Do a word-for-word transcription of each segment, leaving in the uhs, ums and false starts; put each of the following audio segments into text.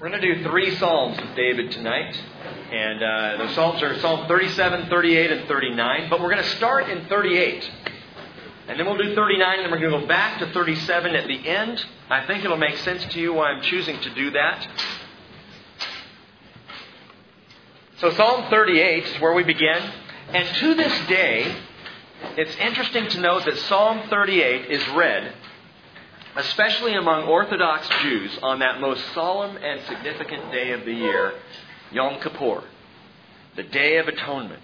We're going to do three Psalms of David tonight. And uh, the Psalms are Psalm thirty-seven, thirty-eight, and thirty-nine. But we're going to start in thirty-eight. And then we'll do thirty-nine, and then we're going to go back to thirty-seven at the end. I think it'll make sense to you why I'm choosing to do that. So Psalm thirty-eight is where we begin. And to this day, it's interesting to note that Psalm thirty-eight is read, especially among Orthodox Jews, on that most solemn and significant day of the year, Yom Kippur, the Day of Atonement.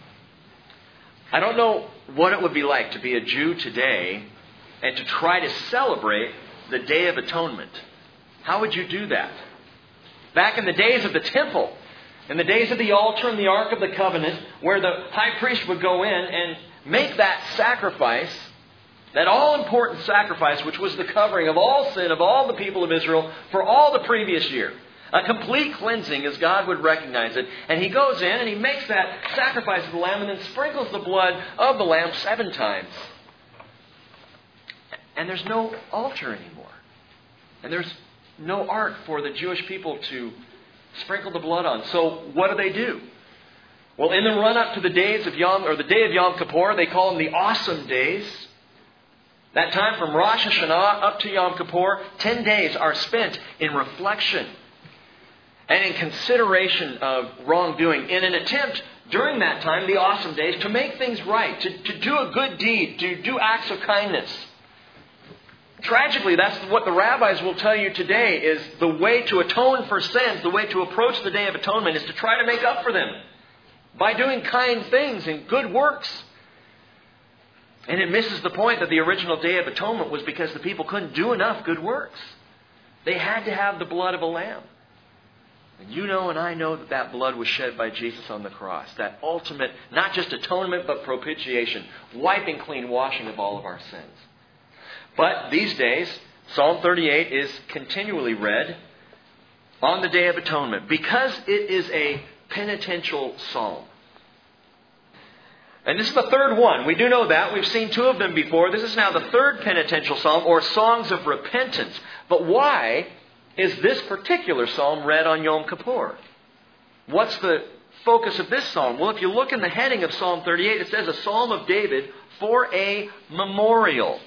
I don't know what it would be like to be a Jew today and to try to celebrate the Day of Atonement. How would you do that? Back in the days of the temple, in the days of the altar and the Ark of the Covenant, where the high priest would go in and make that sacrifice, that all-important sacrifice, which was the covering of all sin of all the people of Israel for all the previous year. A complete cleansing as God would recognize it. And He goes in and He makes that sacrifice of the lamb and then sprinkles the blood of the lamb seven times. And there's no altar anymore. And there's no ark for the Jewish people to sprinkle the blood on. So what do they do? Well, in the run-up to the days of Yom, or the day of Yom Kippur, they call them the awesome days. That time from Rosh Hashanah up to Yom Kippur, ten days are spent in reflection and in consideration of wrongdoing, in an attempt during that time, the awesome days, to make things right, to, to do a good deed, to do acts of kindness. Tragically, that's what the rabbis will tell you today is the way to atone for sins, the way to approach the Day of Atonement is to try to make up for them by doing kind things and good works. And it misses the point that the original Day of Atonement was because the people couldn't do enough good works. They had to have the blood of a lamb. And you know and I know that that blood was shed by Jesus on the cross. That ultimate, not just atonement, but propitiation. Wiping clean, washing of all of our sins. But these days, Psalm thirty-eight is continually read on the Day of Atonement because it is a penitential psalm. And this is the third one. We do know that. We've seen two of them before. This is now the third penitential psalm, or songs of repentance. But why is this particular psalm read on Yom Kippur? What's the focus of this psalm? Well, if you look in the heading of Psalm thirty-eight, it says a psalm of David for a memorial.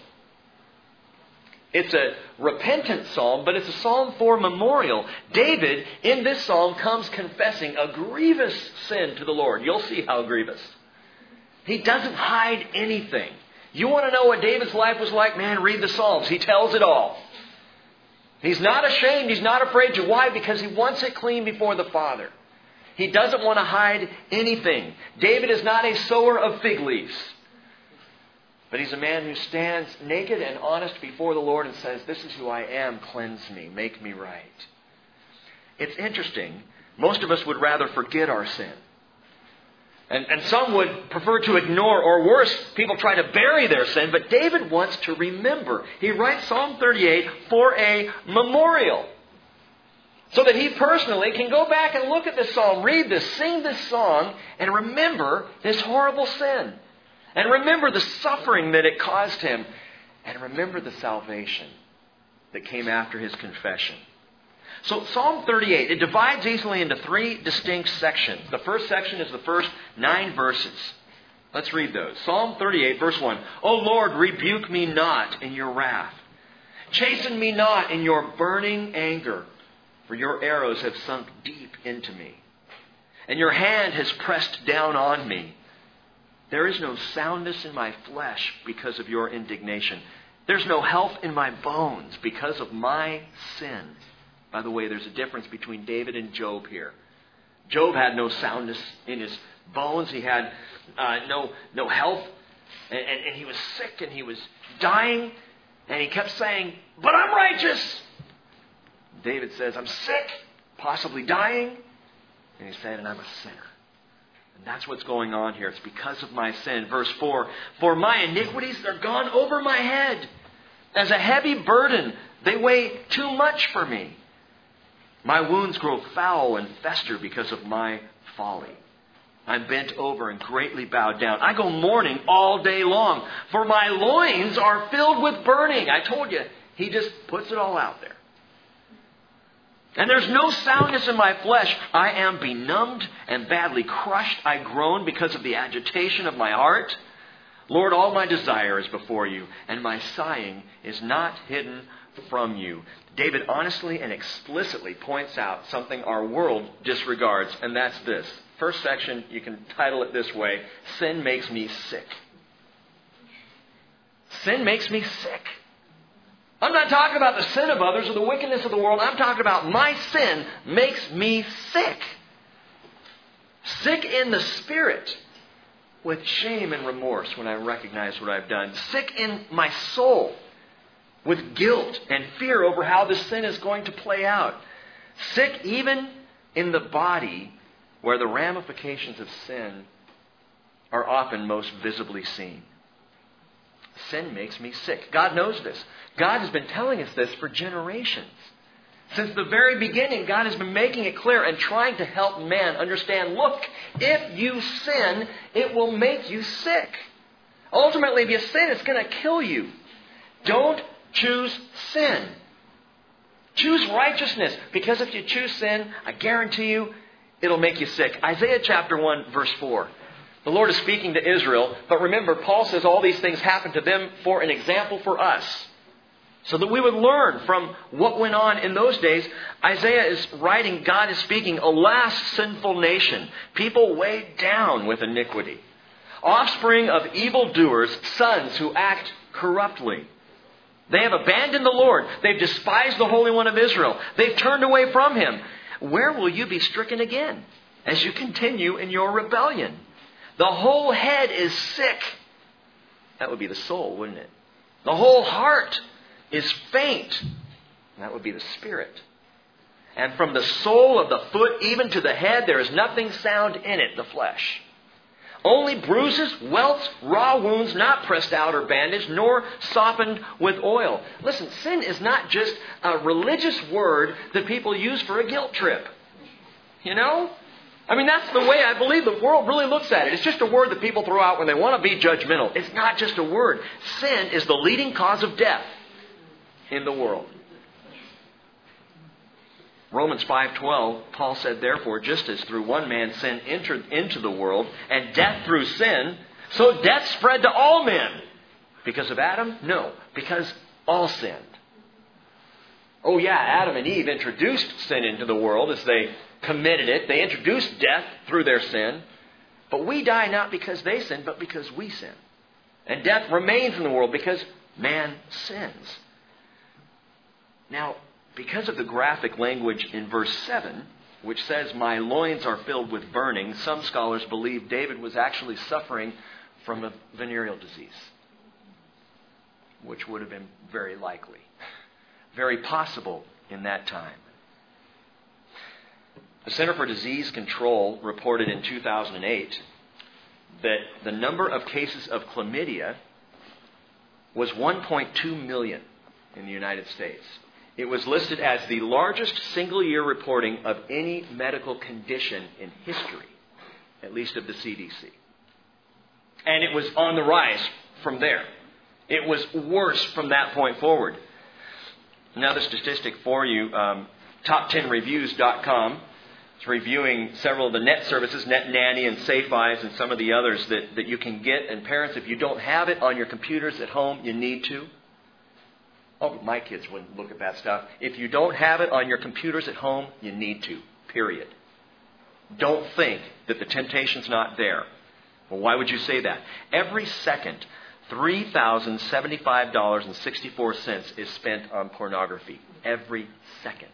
It's a repentant psalm, but it's a psalm for memorial. David, in this psalm, comes confessing a grievous sin to the Lord. You'll see how grievous. He doesn't hide anything. You want to know what David's life was like? Man, read the Psalms. He tells it all. He's not ashamed. He's not afraid to. Why? Because he wants it clean before the Father. He doesn't want to hide anything. David is not a sower of fig leaves. But he's a man who stands naked and honest before the Lord and says, "This is who I am. Cleanse me. Make me right." It's interesting. Most of us would rather forget our sin. And, and some would prefer to ignore, or worse, people try to bury their sin. But David wants to remember. He writes Psalm thirty-eight for a memorial. So that he personally can go back and look at this psalm, read this, sing this song, and remember this horrible sin. And remember the suffering that it caused him. And remember the salvation that came after his confession. So Psalm thirty-eight, it divides easily into three distinct sections. The first section is the first nine verses. Let's read those. Psalm thirty-eight, verse one. O Lord, rebuke me not in your wrath. Chasten me not in your burning anger. For your arrows have sunk deep into me. And your hand has pressed down on me. There is no soundness in my flesh because of your indignation. There's no health in my bones because of my sin. By the way, there's a difference between David and Job here. Job had no soundness in his bones. He had uh, no no health. And, and, and he was sick and he was dying. And he kept saying, "But I'm righteous." David says, "I'm sick, possibly dying." And he said, "And I'm a sinner." And that's what's going on here. It's because of my sin. Verse four, "For my iniquities, they're gone over my head. As a heavy burden, they weigh too much for me. My wounds grow foul and fester because of my folly. I'm bent over and greatly bowed down. I go mourning all day long, for my loins are filled with burning." I told you, he just puts it all out there. And there's no soundness in my flesh. I am benumbed and badly crushed. I groan because of the agitation of my heart. Lord, all my desire is before you, and my sighing is not hidden from you. David honestly and explicitly points out something our world disregards, and that's this. First section, you can title it this way: Sin makes me sick. Sin makes me sick. I'm not talking about the sin of others or the wickedness of the world. I'm talking about my sin makes me sick. Sick in the spirit, with shame and remorse when I recognize what I've done. Sick in my soul, with guilt and fear over how this sin is going to play out. Sick even in the body, where the ramifications of sin are often most visibly seen. Sin makes me sick. God knows this. God has been telling us this for generations. Since the very beginning, God has been making it clear and trying to help man understand, look, if you sin, it will make you sick. Ultimately, if you sin, it's going to kill you. Don't choose sin. Choose righteousness, because if you choose sin, I guarantee you, it'll make you sick. Isaiah chapter one, verse four. The Lord is speaking to Israel, but remember, Paul says all these things happened to them for an example for us, so that we would learn from what went on in those days. Isaiah is writing, God is speaking, alas, sinful nation, people weighed down with iniquity, offspring of evildoers, sons who act corruptly. They have abandoned the Lord. They've despised the Holy One of Israel. They've turned away from Him. Where will you be stricken again as you continue in your rebellion? The whole head is sick. That would be the soul, wouldn't it? The whole heart is faint. That would be the spirit. And from the sole of the foot even to the head, there is nothing sound in it, the flesh. Only bruises, welts, raw wounds, not pressed out or bandaged, nor softened with oil. Listen, sin is not just a religious word that people use for a guilt trip. You know? I mean, that's the way I believe the world really looks at it. It's just a word that people throw out when they want to be judgmental. It's not just a word. Sin is the leading cause of death in the world. Romans five twelve, Paul said, therefore, just as through one man sin entered into the world, and death through sin, so death spread to all men. Because of Adam? No, because all sinned. Oh yeah, Adam and Eve introduced sin into the world as they committed it. They introduced death through their sin. But we die not because they sin, but because we sin. And death remains in the world because man sins. Now, because of the graphic language in verse seven, which says, my loins are filled with burning, some scholars believe David was actually suffering from a venereal disease, which would have been very likely, very possible in that time. The Center for Disease Control reported in two thousand eight that the number of cases of chlamydia was one point two million in the United States. It was listed as the largest single-year reporting of any medical condition in history, at least of the C D C. And it was on the rise from there. It was worse from that point forward. Another statistic for you, um, top ten reviews dot com. It's reviewing several of the net services, Net Nanny and Safe Eyes and some of the others that, that you can get. And parents, if you don't have it on your computers at home, you need to. Oh, my kids wouldn't look at that stuff. If you don't have it on your computers at home, you need to. Period. Don't think that the temptation's not there. Well, why would you say that? Every second, three thousand seventy-five dollars and sixty-four cents is spent on pornography. Every second.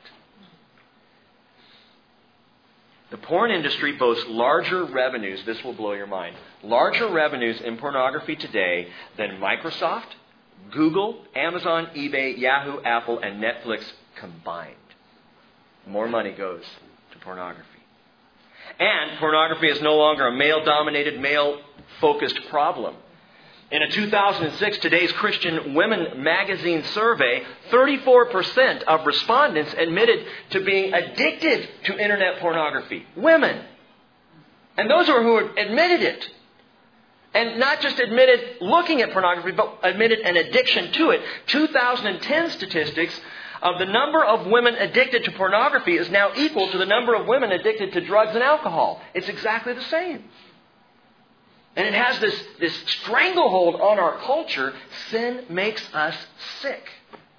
The porn industry boasts larger revenues, this will blow your mind, larger revenues in pornography today than Microsoft, Google, Amazon, eBay, Yahoo, Apple, and Netflix combined. More money goes to pornography. And pornography is no longer a male-dominated, male-focused problem. In a two thousand six Today's Christian Women magazine survey, thirty-four percent of respondents admitted to being addicted to internet pornography. Women. And those are who admitted it. And not just admitted looking at pornography, but admitted an addiction to it. two thousand ten statistics, of the number of women addicted to pornography is now equal to the number of women addicted to drugs and alcohol. It's exactly the same. And it has this, this stranglehold on our culture. Sin makes us sick.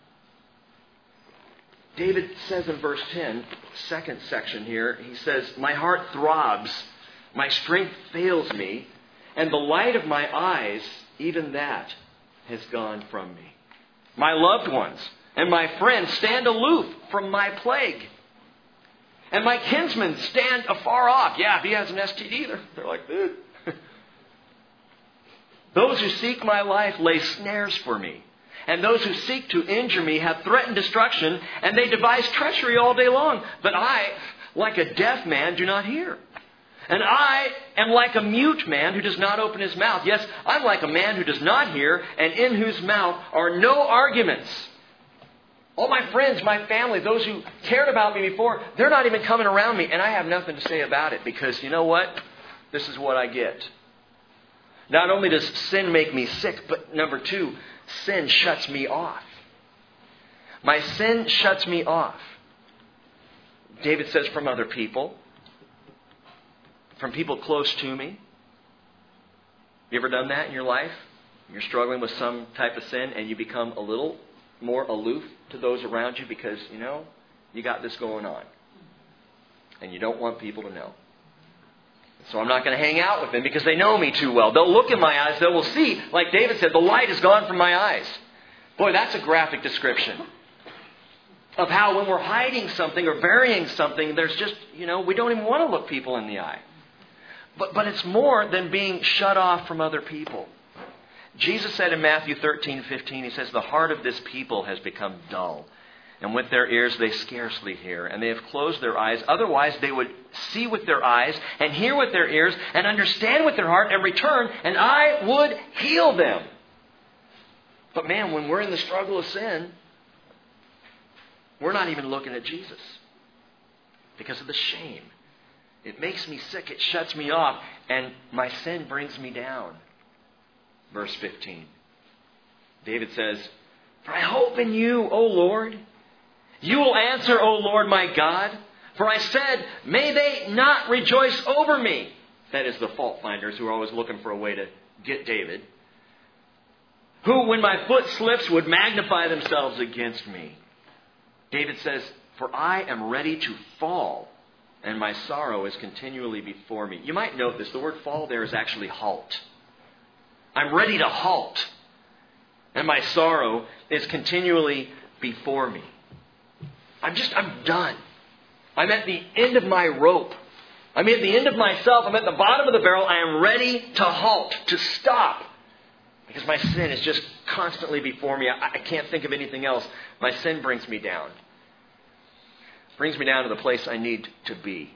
David says in verse ten, second section here, he says, "My heart throbs, my strength fails me, and the light of my eyes, even that, has gone from me. My loved ones and my friends stand aloof from my plague. And my kinsmen stand afar off." Yeah, if he has an S T D, they're, they're like, dude. "Those who seek my life lay snares for me. And those who seek to injure me have threatened destruction, and they devise treachery all day long. But I, like a deaf man, do not hear. And I am like a mute man who does not open his mouth. Yes, I'm like a man who does not hear, and in whose mouth are no arguments. All my friends, my family, those who cared about me before, they're not even coming around me, and I have nothing to say about it, because you know what? This is what I get." Not only does sin make me sick, but number two, sin shuts me off. My sin shuts me off. David says, from other people, from people close to me. You ever done that in your life? You're struggling with some type of sin and you become a little more aloof to those around you because, you know, you got this going on. And you don't want people to know. So I'm not going to hang out with them because they know me too well. They'll look in my eyes. They will see, like David said, the light is gone from my eyes. Boy, that's a graphic description of how when we're hiding something or burying something, there's just, you know, we don't even want to look people in the eye. But, but it's more than being shut off from other people. Jesus said in Matthew thirteen fifteen, he says, "The heart of this people has become dull. And with their ears they scarcely hear, and they have closed their eyes. Otherwise they would see with their eyes, and hear with their ears, and understand with their heart, and return, and I would heal them." But man, when we're in the struggle of sin, we're not even looking at Jesus because of the shame. It makes me sick, it shuts me off, and my sin brings me down. Verse fifteen. David says, "For I hope in you, O Lord. You will answer, O Lord my God. For I said, may they not rejoice over me." That is the fault finders who are always looking for a way to get David. "Who, when my foot slips, would magnify themselves against me." David says, "For I am ready to fall, and my sorrow is continually before me." You might note this. The word fall there is actually halt. I'm ready to halt, and my sorrow is continually before me. I'm just, I'm done. I'm at the end of my rope. I'm at the end of myself. I'm at the bottom of the barrel. I am ready to halt, to stop. Because my sin is just constantly before me. I, I can't think of anything else. My sin brings me down. Brings me down to the place I need to be,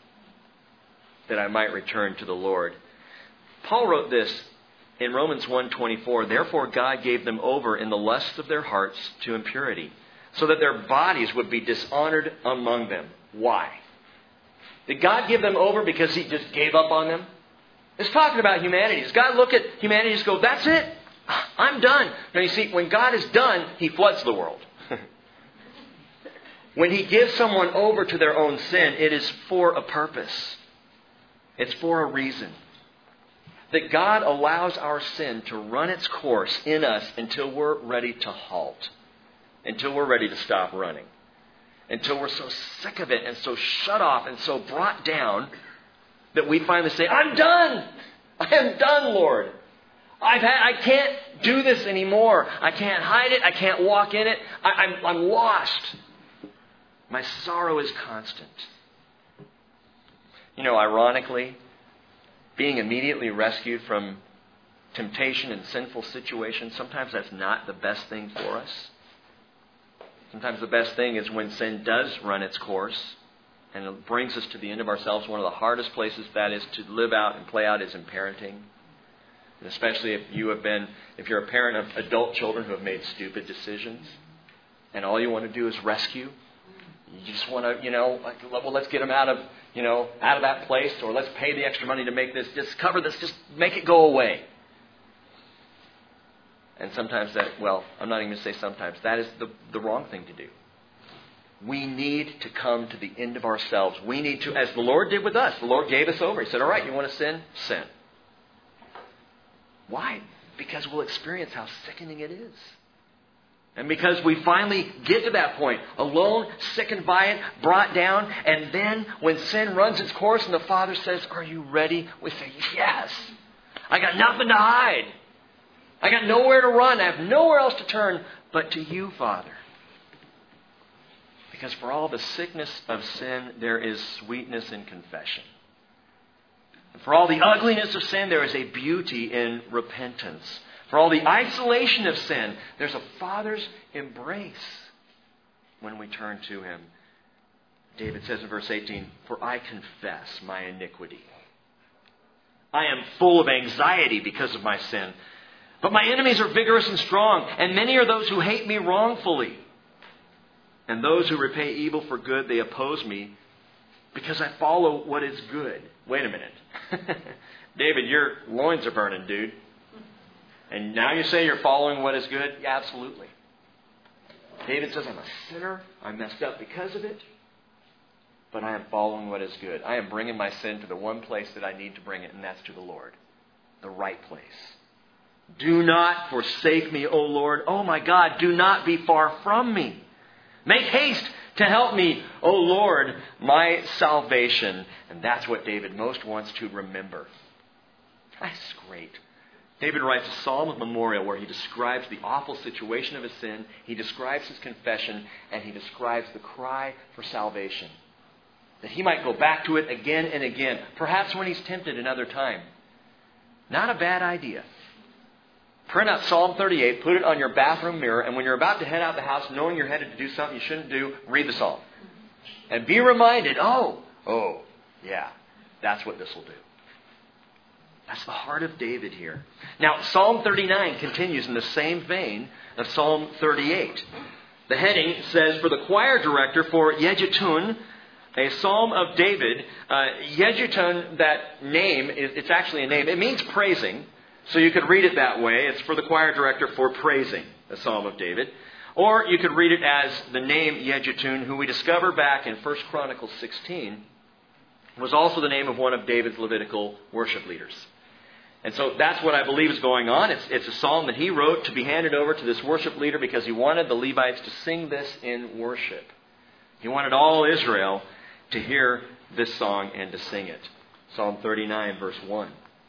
that I might return to the Lord. Paul wrote this in Romans one twenty-four. "Therefore God gave them over in the lusts of their hearts to impurity, so that their bodies would be dishonored among them." Why? Did God give them over because He just gave up on them? It's talking about humanity. Does God look at humanity and just go, "That's it? I'm done"? Now you see, when God is done, He floods the world. When He gives someone over to their own sin, it is for a purpose. It's for a reason. That God allows our sin to run its course in us until we're ready to halt. Until we're ready to stop running. Until we're so sick of it and so shut off and so brought down that we finally say, "I'm done. I am done, Lord. I've had, I can't do this anymore. I can't hide it. I can't walk in it. I, I'm, I'm lost. My sorrow is constant." You know, ironically, being immediately rescued from temptation and sinful situations, sometimes that's not the best thing for us. Sometimes the best thing is when sin does run its course and it brings us to the end of ourselves. One of the hardest places that is to live out and play out is in parenting. And especially if you have been, if you're a parent of adult children who have made stupid decisions and all you want to do is rescue. You just want to, you know, like, well, let's get them out of, you know, out of that place, or let's pay the extra money to make this, just cover this, just make it go away. And sometimes that, well, I'm not even going to say sometimes, that is the, the wrong thing to do. we need to come to the end of ourselves. We need to, as the Lord did with us. The Lord gave us over. He said, all right, you want to sin? Sin. Why? Because we'll experience how sickening it is. And because we finally get to that point, alone, sickened by it, brought down, and then when sin runs its course and the Father says, are you ready? We say, yes. I got nothing to hide. I got nowhere to run. I have nowhere else to turn but to you, Father. Because for all the sickness of sin, there is sweetness in confession. And for all the ugliness of sin, there is a beauty in repentance. For all the isolation of sin, there's a Father's embrace when we turn to Him. David says in verse eighteen, for I confess my iniquity. I am full of anxiety because of my sin. But my enemies are vigorous and strong, and many are those who hate me wrongfully. And those who repay evil for good, they oppose me because I follow what is good. Wait a minute. David, your loins are burning, dude. And now you say you're following what is good? Yeah, absolutely. David says, I'm a sinner. I messed up because of it. But I am following what is good. I am bringing my sin to the one place that I need to bring it, and that's to the Lord. The right place. Do not forsake me, O Lord. Oh my God, do not be far from me. Make haste to help me, O Lord, my salvation. And that's what David most wants to remember. That's great. David writes a psalm of memorial where he describes the awful situation of his sin, he describes his confession, and he describes the cry for salvation. That he might go back to it again and again, perhaps when he's tempted another time. Not a bad idea. Print out Psalm thirty-eight, put it on your bathroom mirror, and when you're about to head out the house, knowing you're headed to do something you shouldn't do, read the psalm. And be reminded, oh, oh, yeah, that's what this will do. That's the heart of David here. Now, Psalm thirty-nine continues in the same vein of Psalm thirty-eight. The heading says, for the choir director for Yedutun, a psalm of David. Uh, Yedutun, that name, it's actually a name. It means praising. So you could read it that way. It's for the choir director for praising, the Psalm of David. Or you could read it as the name Yedutun, who we discover back in First Chronicles sixteen, was also the name of one of David's Levitical worship leaders. And so that's what I believe is going on. It's, it's a psalm that he wrote to be handed over to this worship leader because he wanted the Levites to sing this in worship. He wanted all Israel to hear this song and to sing it. Psalm thirty-nine, verse one.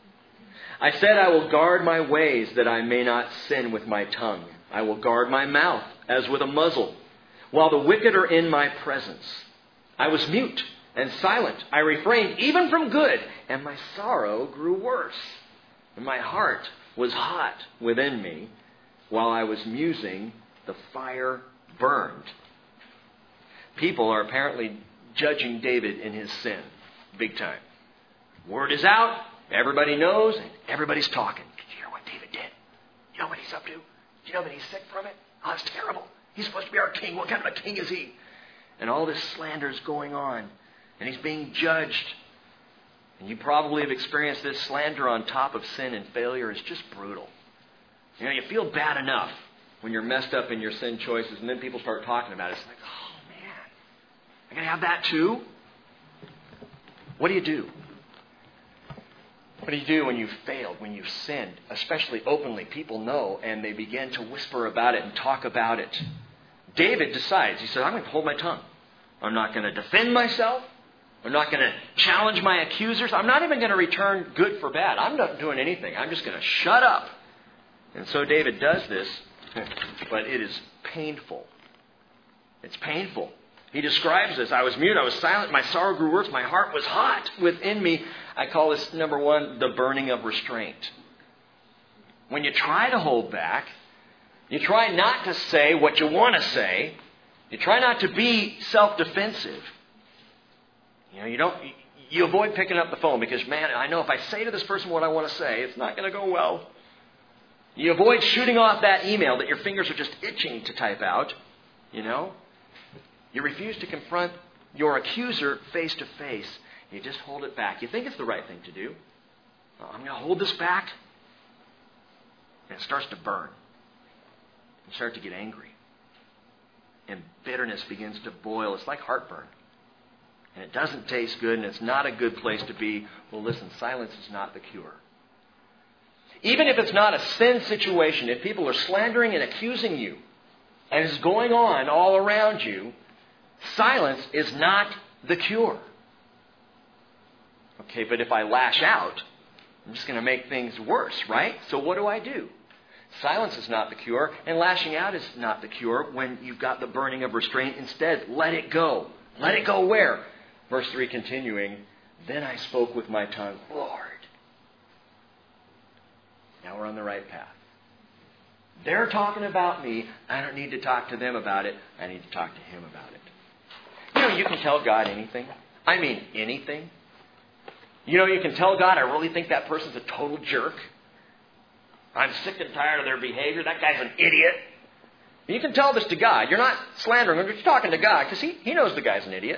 I said, I will guard my ways that I may not sin with my tongue. I will guard my mouth as with a muzzle, while the wicked are in my presence. I was mute and silent. I refrained even from good, and my sorrow grew worse. And my heart was hot within me. While I was musing, the fire burned. People are apparently judging David in his sin, big time. Word is out. Everybody knows, and everybody's talking. Did you hear what David did? You know what he's up to? Do you know that he's sick from it? Oh, it's terrible. He's supposed to be our king. What kind of a king is he? And all this slander is going on. And he's being judged. And you probably have experienced this slander on top of sin and failure. It's just brutal. You know, you feel bad enough when you're messed up in your sin choices, and then people start talking about it. It's like, oh, man, I got to have that too? What do you do? What do you do when you've failed, when you've sinned, especially openly? People know, and they begin to whisper about it and talk about it. David decides, he said, I'm going to hold my tongue. I'm not going to defend myself. I'm not going to challenge my accusers. I'm not even going to return good for bad. I'm not doing anything. I'm just going to shut up. And so David does this, but it is painful. It's painful. He describes this. I was mute. I was silent. My sorrow grew worse. My heart was hot within me. I call this, number one, the burning of restraint. When you try to hold back, you try not to say what you want to say. You try not to be self-defensive. You know, you don't. You avoid picking up the phone because, man, I know if I say to this person what I want to say, it's not going to go well. You avoid shooting off that email that your fingers are just itching to type out. You know. You refuse to confront your accuser face to face. You just hold it back. You think it's the right thing to do. Oh, I'm going to hold this back. And it starts to burn. You start to get angry. and bitterness begins to boil. It's like heartburn. And it doesn't taste good, and it's not a good place to be. Well, listen, silence is not the cure. Even if it's not a sin situation, if people are slandering and accusing you, and it's going on all around you, silence is not the cure. Okay, but if I lash out, I'm just going to make things worse, right? So what do I do? Silence is not the cure, and lashing out is not the cure when you've got the burning of restraint. Instead, let it go. Let it go where? Verse three continuing, then I spoke with my tongue, Lord. Now we're on the right path. They're talking about me. I don't need to talk to them about it. I need to talk to Him about it. You know, you can tell God anything. I mean anything. You know, you can tell God, I really think that person's a total jerk. I'm sick and tired of their behavior. That guy's an idiot. You can tell this to God. You're not slandering him, but you're talking to God because he, he knows the guy's an idiot.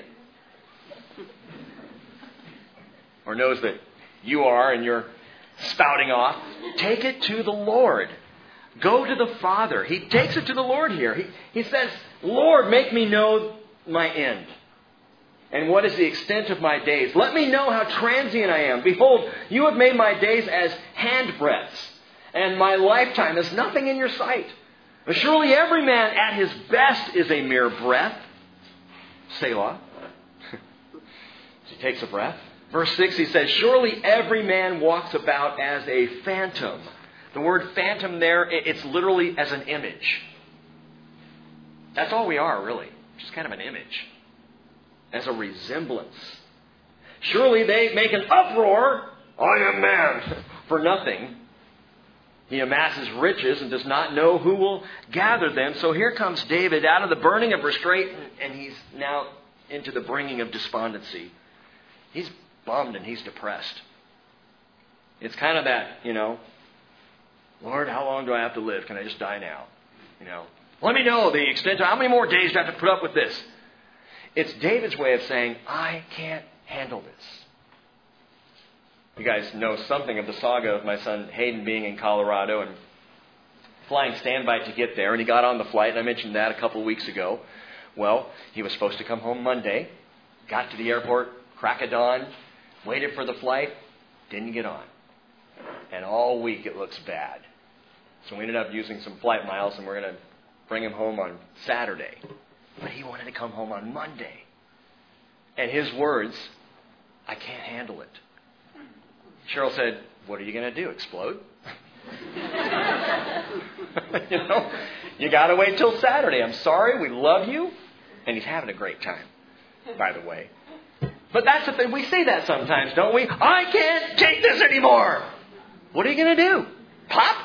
Or knows that you are and you're spouting off. Take it to the Lord. Go to the Father. He takes it to the Lord here. He, he says, Lord, make me know my end. And what is the extent of my days? Let me know how transient I am. Behold, you have made my days as handbreadths, and my lifetime as nothing in your sight. But surely every man at his best is a mere breath. Selah. He takes a breath. Verse six, he says, surely every man walks about as a phantom. The word phantom there, it's literally as an image. That's all we are, really. Just kind of an image. As a resemblance. Surely they make an uproar, I am man, for nothing. He amasses riches and does not know who will gather them. So here comes David out of the burning of restraint, and he's now into the bringing of despondency. He's bummed and he's depressed. It's kind of that, you know, Lord, how long do I have to live? Can I just die now? You know, let me know the extent of how many more days do I have to put up with this? It's David's way of saying, I can't handle this. You guys know something of the saga of my son Hayden being in Colorado and flying standby to get there. And he got on the flight, and I mentioned that a couple of weeks ago. Well, he was supposed to come home Monday. Got to the airport, crack of dawn, waited for the flight, didn't get on. And all week it looks bad. So we ended up using some flight miles, and we're going to bring him home on Saturday. But he wanted to come home on Monday. And his words, I can't handle it. Cheryl said, what are you going to do, explode? You know, you got to wait till Saturday. I'm sorry, we love you. And he's having a great time, by the way. But that's the thing. We say that sometimes, don't we? I can't take this anymore. What are you going to do? Pop?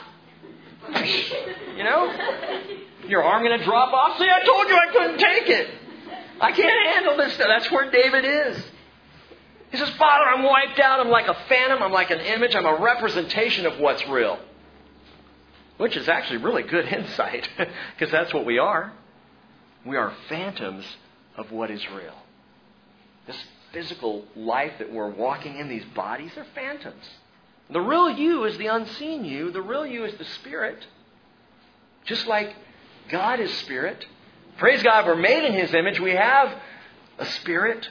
You know? Your arm going to drop off? See, I told you I couldn't take it. I can't handle this stuff. That's where David is. He says, Father, I'm wiped out. I'm like a phantom. I'm like an image. I'm a representation of what's real. Which is actually really good insight, because that's what we are. We are phantoms of what is real. This physical life that we're walking in, these bodies, they're phantoms. The real you is the unseen you. The real you is the Spirit. Just like God is Spirit. Praise God, we're made in His image. We have a spirit.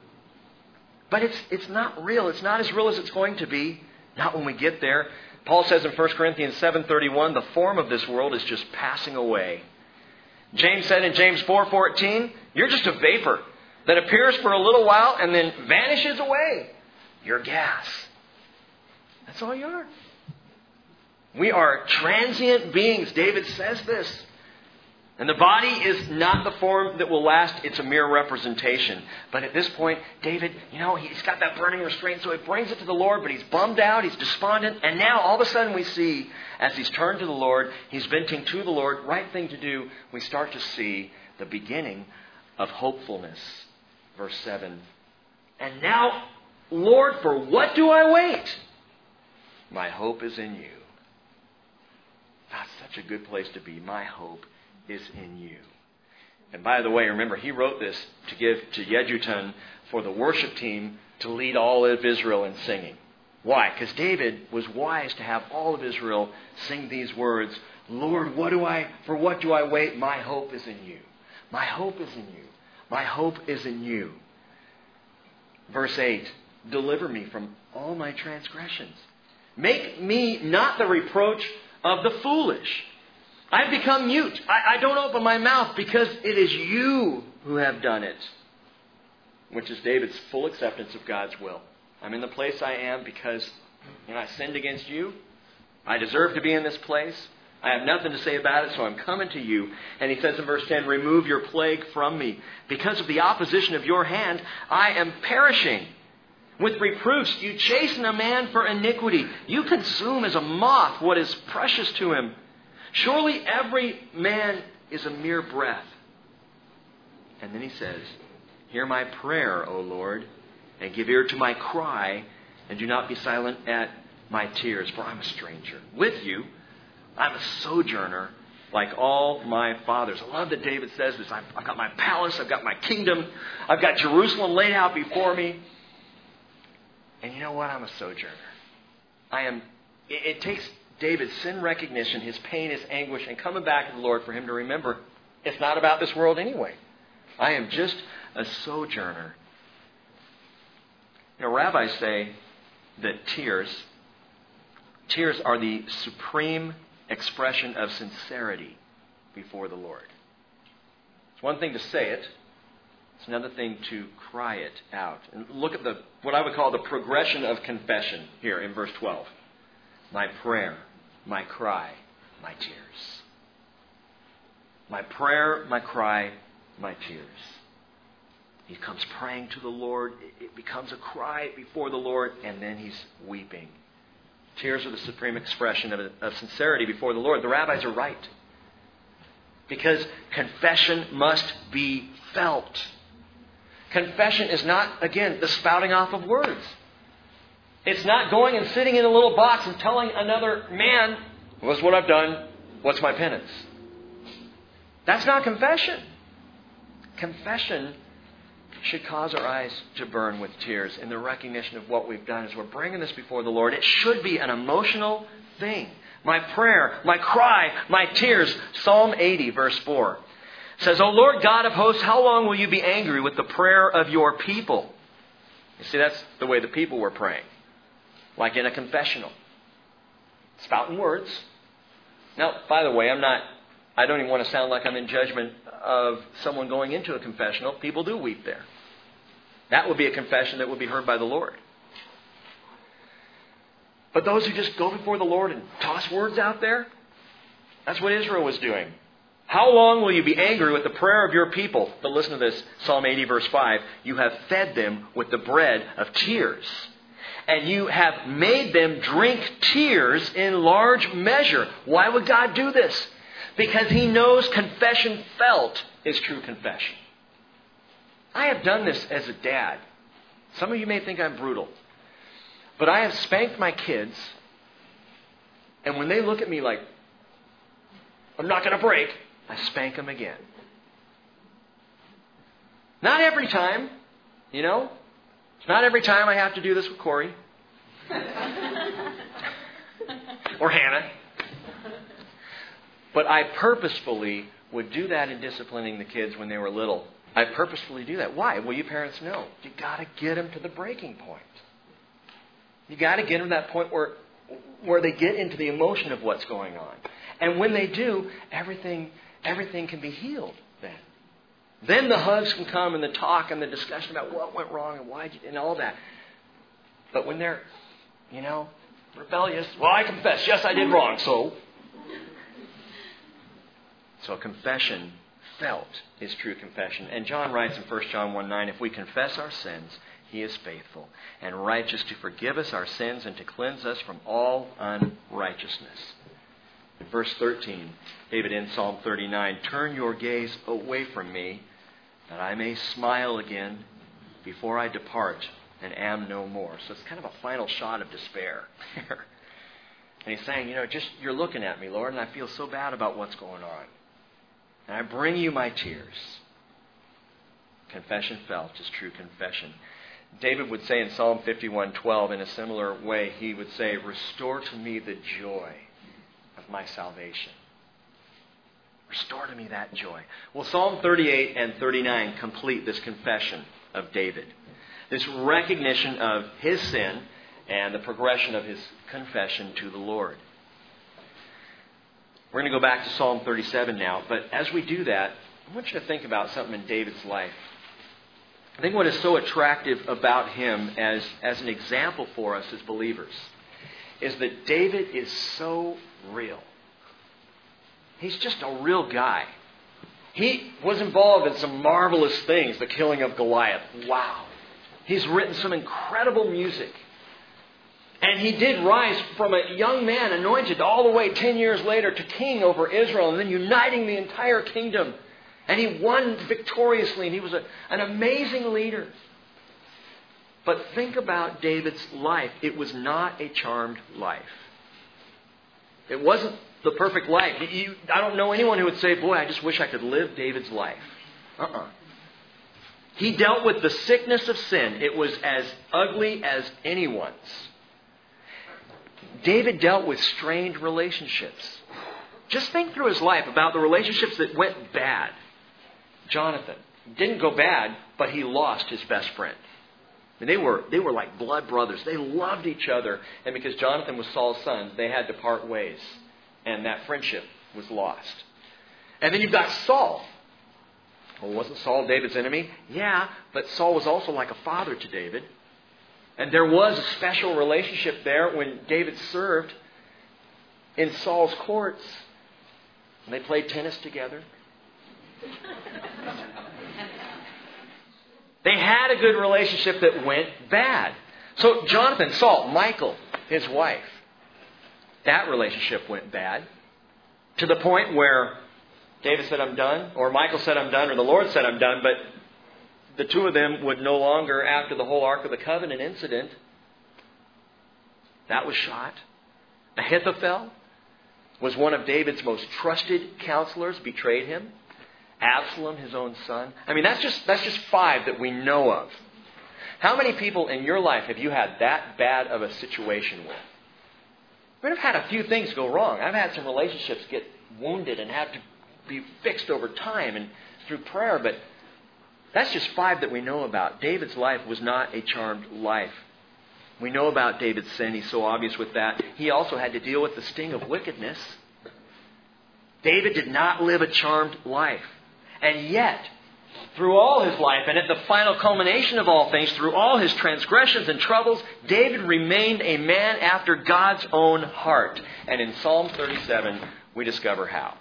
But it's it's not real. It's not as real as it's going to be. Not when we get there. Paul says in First Corinthians seven thirty-one, the form of this world is just passing away. James said in James four fourteen, you're just a vapor that appears for a little while and then vanishes away. You're gas. That's all you are. We are transient beings. David says this. And the body is not the form that will last. It's a mere representation. But at this point, David, you know, he's got that burning restraint, so he brings it to the Lord, but he's bummed out, he's despondent. And now all of a sudden we see, as he's turned to the Lord, he's venting to the Lord, right thing to do, we start to see the beginning of hopefulness. Verse seven. And now, Lord, for what do I wait? My hope is in you. That's such a good place to be. My hope is in you. And by the way, remember, he wrote this to give to Yedutun for the worship team to lead all of Israel in singing. Why? Because David was wise to have all of Israel sing these words, Lord, what do I, for what do I wait? My hope is in you. My hope is in you. My hope is in you. Verse eight, deliver me from all my transgressions. Make me not the reproach of the foolish. I've become mute. I, I don't open my mouth because it is you who have done it. Which is David's full acceptance of God's will. I'm in the place I am because you know, I sinned against you. I deserve to be in this place. I have nothing to say about it, so I'm coming to you. And he says in verse ten, remove your plague from me. Because of the opposition of your hand, I am perishing. With reproofs, you chasten a man for iniquity. You consume as a moth what is precious to him. Surely every man is a mere breath. And then he says, hear my prayer, O Lord, and give ear to my cry, and do not be silent at my tears, for I'm a stranger. With you, I'm a sojourner like all my fathers. I love that David says this. I've, I've got my palace. I've got my kingdom. I've got Jerusalem laid out before me. And you know what? I'm a sojourner. I am. It, it takes David's sin recognition, his pain, his anguish, and coming back to the Lord for him to remember it's not about this world anyway. I am just a sojourner. You know, rabbis say that tears, tears are the supreme expression of sincerity before the Lord. It's one thing to say it. It's another thing to cry it out. And look at the what I would call the progression of confession here in verse twelve. My prayer, my cry, my tears. My prayer, my cry, my tears. He comes praying to the Lord. It becomes a cry before the Lord, and then he's weeping. Tears are the supreme expression of, of sincerity before the Lord. The rabbis are right. Because confession must be felt. Confession is not, again, the spouting off of words. It's not going and sitting in a little box and telling another man, "This is what I've done. What's my penance?" That's not confession. Confession should cause our eyes to burn with tears in the recognition of what we've done as we're bringing this before the Lord. It should be an emotional thing. My prayer, my cry, my tears. Psalm eighty, verse four says, O Lord God of hosts, how long will you be angry with the prayer of your people? You see, that's the way the people were praying. Like in a confessional. Spouting words. Now, by the way, I'm not, I don't even want to sound like I'm in judgment of someone going into a confessional. People do weep there. That would be a confession that would be heard by the Lord. But those who just go before the Lord and toss words out there, that's what Israel was doing. How long will you be angry with the prayer of your people? But listen to this, Psalm eighty, verse five. You have fed them with the bread of tears, and you have made them drink tears in large measure. Why would God do this? Because He knows confession felt is true confession. I have done this as a dad. Some of you may think I'm brutal. But I have spanked my kids, and when they look at me like, I'm not going to break, I spank them again. Not every time, you know. It's not every time I have to do this with Corey. Or Hannah. But I purposefully would do that in disciplining the kids when they were little. I purposefully do that. Why? Well, you parents know. You got to get them to the breaking point. You got to get them to that point where, where they get into the emotion of what's going on. And when they do, everything, everything can be healed then. Then the hugs can come and the talk and the discussion about what went wrong and why and all that. But when they're, you know, rebellious, well, I confess, yes, I did wrong, so. So confession felt is true confession. And John writes in First John one nine, if we confess our sins, He is faithful and righteous to forgive us our sins and to cleanse us from all unrighteousness. In verse thirteen, David in Psalm thirty-nine, turn your gaze away from me, that I may smile again before I depart and am no more. So it's kind of a final shot of despair here. And he's saying, you know, just you're looking at me, Lord, and I feel so bad about what's going on. And I bring you my tears. Confession felt is true confession. David would say in Psalm fifty-one twelve, in a similar way, he would say, restore to me the joy of my salvation. Restore to me that joy. Well, Psalm thirty-eight and thirty-nine complete this confession of David. This recognition of his sin and the progression of his confession to the Lord. We're going to go back to Psalm thirty-seven now, but as we do that, I want you to think about something in David's life. I think what is so attractive about him as, as an example for us as believers is that David is so real. He's just a real guy. He was involved in some marvelous things, the killing of Goliath. Wow. He's written some incredible music. And he did rise from a young man anointed all the way ten years later to king over Israel and then uniting the entire kingdom. And he won victoriously and he was a, an amazing leader. But think about David's life. It was not a charmed life. It wasn't the perfect life. You, I don't know anyone who would say, boy, I just wish I could live David's life. Uh-uh. He dealt with the sickness of sin. It was as ugly as anyone's. David dealt with strained relationships. Just think through his life about the relationships that went bad. Jonathan didn't go bad, but he lost his best friend. I mean, they were they were like blood brothers. They loved each other. And because Jonathan was Saul's son, they had to part ways. And that friendship was lost. And then you've got Saul. Well, wasn't Saul David's enemy? Yeah, but Saul was also like a father to David. And there was a special relationship there when David served in Saul's courts. And they played tennis together. They had a good relationship that went bad. So Jonathan, Saul, Michal, his wife, that relationship went bad to the point where David said, I'm done, or Michal said, I'm done, or the Lord said, I'm done, but the two of them would no longer, after the whole Ark of the Covenant incident, that was shot. Ahithophel was one of David's most trusted counselors, betrayed him. Absalom, his own son. I mean, that's just that's just five that we know of. How many people in your life have you had that bad of a situation with? I mean, I've had a few things go wrong. I've had some relationships get wounded and have to be fixed over time and through prayer, but that's just five that we know about. David's life was not a charmed life. We know about David's sin. He's so obvious with that. He also had to deal with the sting of wickedness. David did not live a charmed life. And yet, through all his life, and at the final culmination of all things, through all his transgressions and troubles, David remained a man after God's own heart. And in Psalm thirty-seven, we discover how.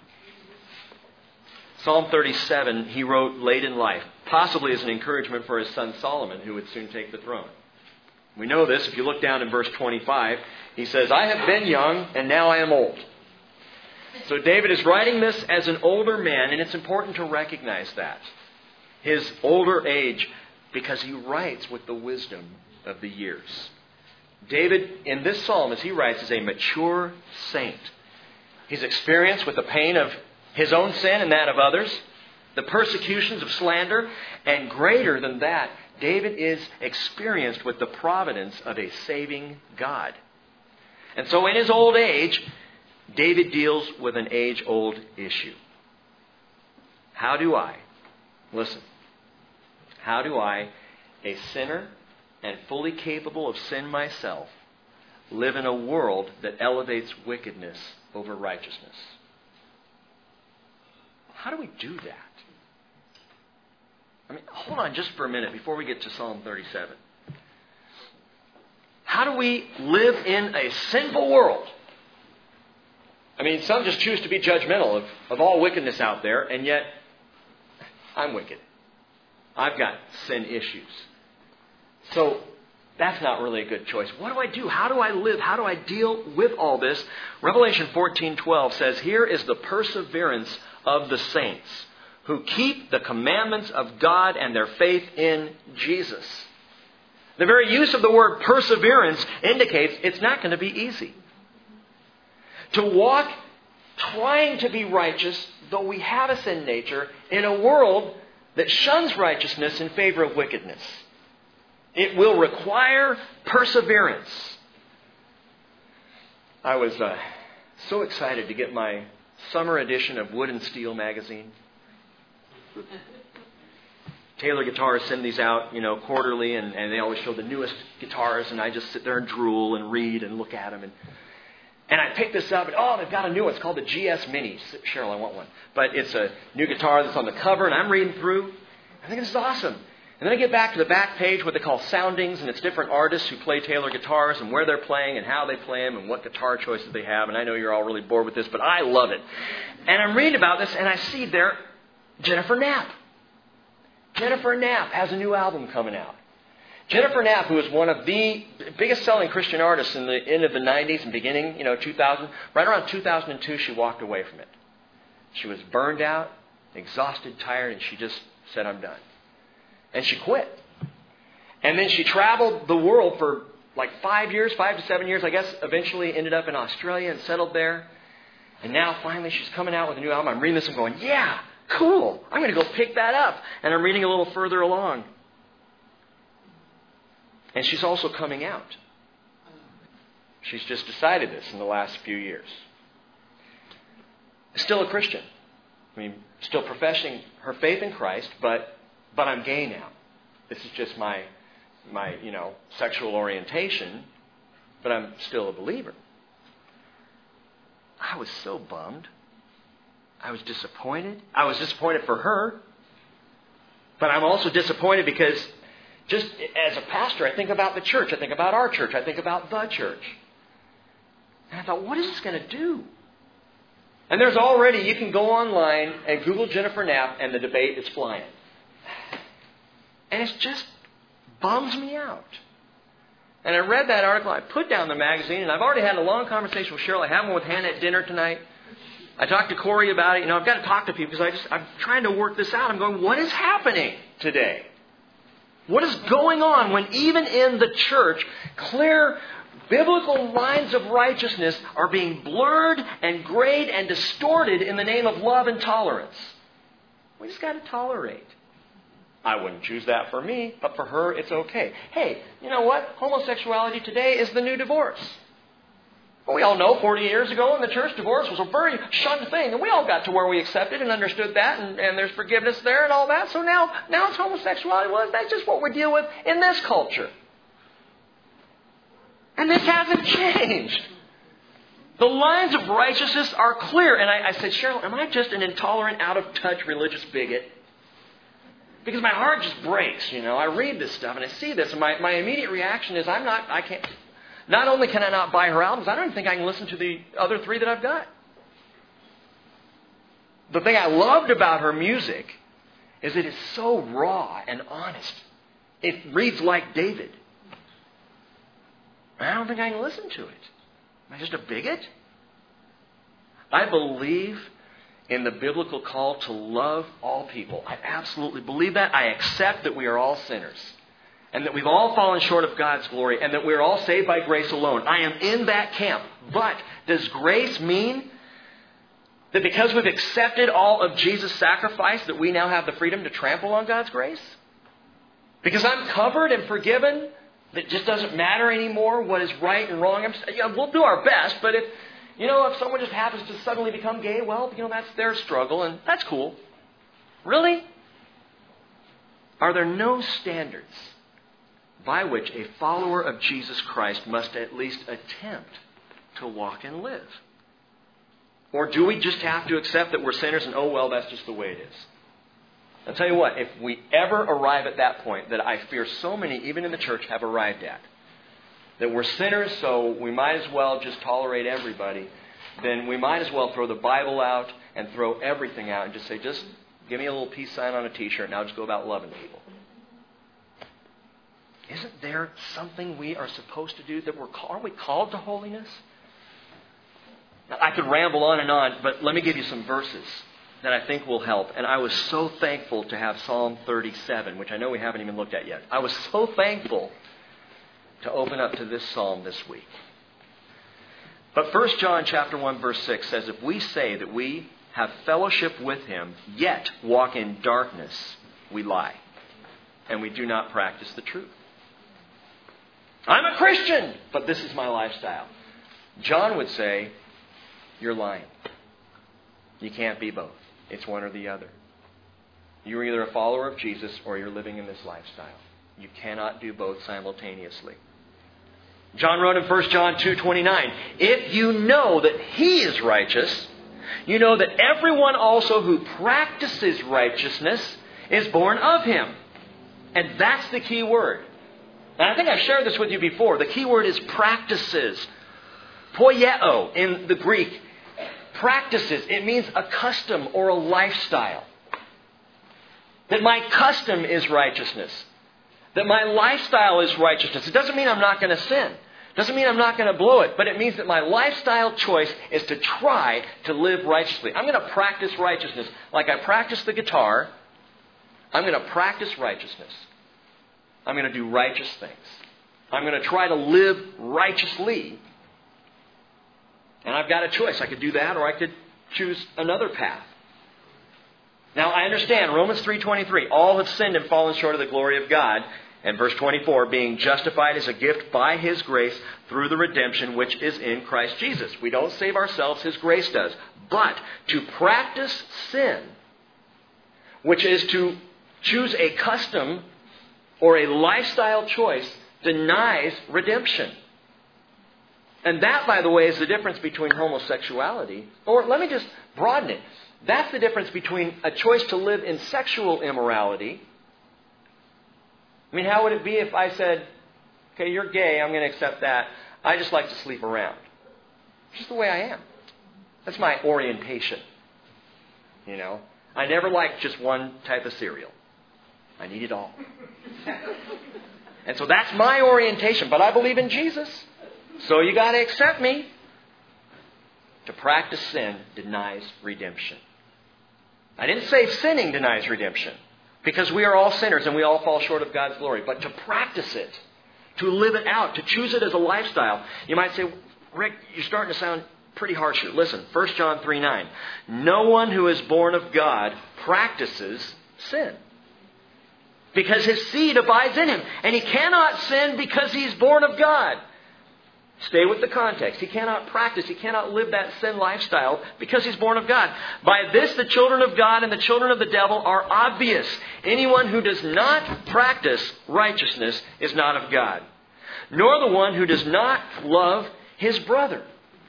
Psalm thirty-seven, he wrote late in life, possibly as an encouragement for his son Solomon, who would soon take the throne. We know this. If you look down in verse twenty-five, he says, I have been young, and now I am old. So David is writing this as an older man, and it's important to recognize that. His older age, because he writes with the wisdom of the years. David, in this psalm, as he writes, is a mature saint. He's experienced with the pain of his own sin and that of others, the persecutions of slander, and greater than that, David is experienced with the providence of a saving God. And so in his old age, David deals with an age-old issue. How do I, listen, how do I, a sinner and fully capable of sin myself, live in a world that elevates wickedness over righteousness? How do we do that? I mean, hold on just for a minute before we get to Psalm thirty-seven. How do we live in a sinful world? I mean, some just choose to be judgmental of, of all wickedness out there, and yet I'm wicked. I've got sin issues. So that's not really a good choice. What do I do? How do I live? How do I deal with all this? Revelation fourteen twelve says, here is the perseverance of the saints who keep the commandments of God and their faith in Jesus. The very use of the word perseverance indicates it's not going to be easy. To walk trying to be righteous, though we have a sin nature, in a world that shuns righteousness in favor of wickedness. It will require perseverance. I was uh, so excited to get my summer edition of Wood and Steel magazine. Taylor Guitars send these out, you know, quarterly, and, and they always show the newest guitars, and I just sit there and drool and read and look at them. And, and I pick this up, and oh, they've got a new one. It's called the G S Mini. Cheryl, I want one. But it's a new guitar that's on the cover, and I'm reading through. I think this is awesome. And then I get back to the back page, what they call soundings, and it's different artists who play Taylor guitars and where they're playing and how they play them and what guitar choices they have. And I know you're all really bored with this, but I love it. And I'm reading about this, and I see there Jennifer Knapp. Jennifer Knapp has a new album coming out. Jennifer Knapp, who is one of the biggest selling Christian artists in the end of the nineties and beginning, you know, two thousand, right around two thousand two, she walked away from it. She was burned out, exhausted, tired, and she just said, I'm done. And she quit. And then she traveled the world for like five years, five to seven years, I guess, eventually ended up in Australia and settled there. And now finally she's coming out with a new album. I'm reading this and going, yeah, cool. I'm going to go pick that up. And I'm reading a little further along. And she's also coming out. She's just decided this in the last few years. Still a Christian. I mean, still professing her faith in Christ, but but I'm gay now. This is just my my, you know, sexual orientation, but I'm still a believer. I was so bummed. I was disappointed. I was disappointed for her. But I'm also disappointed because just as a pastor, I think about the church. I think about our church. I think about the church. And I thought, what is this going to do? And there's already, you can go online and Google Jennifer Knapp and the debate is flying. And it just bums me out. And I read that article, I put down the magazine, and I've already had a long conversation with Cheryl. I have one with Hannah at dinner tonight. I talked to Corey about it. You know, I've got to talk to people because I just, I'm trying to work this out. I'm going, what is happening today? What is going on when even in the church, clear biblical lines of righteousness are being blurred and grayed and distorted in the name of love and tolerance? We just got to tolerate. I wouldn't choose that for me, but for her, it's okay. Hey, you know what? Homosexuality today is the new divorce. Well, we all know forty years ago in the church, divorce was a very shunned thing. And we all got to where we accepted and understood that, and, and there's forgiveness there and all that. So now, now it's homosexuality. Well, that's just what we deal with in this culture. And this hasn't changed. The lines of righteousness are clear. And I, I said, Cheryl, am I just an intolerant, out-of-touch religious bigot? Because my heart just breaks, you know. I read this stuff and I see this, and my, my immediate reaction is I'm not, I can't, not only can I not buy her albums, I don't even think I can listen to the other three that I've got. The thing I loved about her music is it is so raw and honest. It reads like David. I don't think I can listen to it. Am I just a bigot? I believe in the biblical call to love all people. I absolutely believe that. I accept that we are all sinners. And that we've all fallen short of God's glory. And that we're all saved by grace alone. I am in that camp. But does grace mean that because we've accepted all of Jesus' sacrifice that we now have the freedom to trample on God's grace? Because I'm covered and forgiven, that it just doesn't matter anymore what is right and wrong? I'm, you know, we'll do our best, but if You know, if someone just happens to suddenly become gay, well, you know, that's their struggle, and that's cool. Really? Are there no standards by which a follower of Jesus Christ must at least attempt to walk and live? Or do we just have to accept that we're sinners and, oh, well, that's just the way it is? I'll tell you what, if we ever arrive at that point that I fear so many, even in the church, have arrived at, that we're sinners, so we might as well just tolerate everybody, then we might as well throw the Bible out and throw everything out and just say, just give me a little peace sign on a t-shirt and I'll just go about loving people. Isn't there something we are supposed to do that we're called? Aren't we called to holiness? Now, I could ramble on and on, but let me give you some verses that I think will help. And I was so thankful to have Psalm thirty-seven, which I know we haven't even looked at yet. I was so thankful to open up to this psalm this week. But First John chapter one verse six says, if we say that we have fellowship with Him, yet walk in darkness, we lie, and we do not practice the truth. I'm a Christian, but this is my lifestyle. John would say, you're lying. You can't be both. It's one or the other. You're either a follower of Jesus or you're living in this lifestyle. You cannot do both simultaneously. John wrote in First John two twenty-nine, if you know that He is righteous, you know that everyone also who practices righteousness is born of Him. And that's the key word. And I think I've shared this with you before. The key word is practices. Poieo in the Greek. Practices. It means a custom or a lifestyle. That my custom is righteousness. That my lifestyle is righteousness. It doesn't mean I'm not going to sin. It doesn't mean I'm not going to blow it. But it means that my lifestyle choice is to try to live righteously. I'm going to practice righteousness. Like I practice the guitar, I'm going to practice righteousness. I'm going to do righteous things. I'm going to try to live righteously. And I've got a choice. I could do that or I could choose another path. Now, I understand Romans three twenty-three. All have sinned and fallen short of the glory of God. And verse twenty-four, being justified as a gift by His grace through the redemption which is in Christ Jesus. We don't save ourselves. His grace does. But to practice sin, which is to choose a custom or a lifestyle choice, denies redemption. And that, by the way, is the difference between homosexuality. Or let me just broaden it. That's the difference between a choice to live in sexual immorality. I mean, how would it be if I said, okay, you're gay, I'm going to accept that. I just like to sleep around. It's just the way I am. That's my orientation. You know, I never liked just one type of cereal. I need it all. And so that's my orientation. But I believe in Jesus. So you got to accept me. To practice sin denies redemption. I didn't say sinning denies redemption. Because we are all sinners and we all fall short of God's glory. But to practice it, to live it out, to choose it as a lifestyle. You might say, Rick, you're starting to sound pretty harsh here. Listen, First John three nine. No one who is born of God practices sin. Because his seed abides in him. And he cannot sin because he's born of God. Stay with the context. He cannot practice, he cannot live that sin lifestyle because he's born of God. By this, the children of God and the children of the devil are obvious. Anyone who does not practice righteousness is not of God, nor the one who does not love his brother.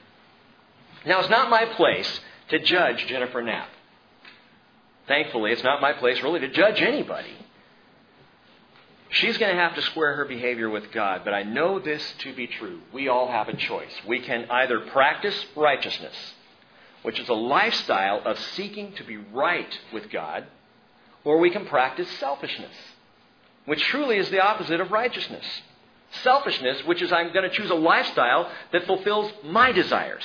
Now, it's not my place to judge Jennifer Knapp. Thankfully, it's not my place really to judge anybody. She's going to have to square her behavior with God. But I know this to be true. We all have a choice. We can either practice righteousness, which is a lifestyle of seeking to be right with God, or we can practice selfishness, which truly is the opposite of righteousness. Selfishness, which is I'm going to choose a lifestyle that fulfills my desires.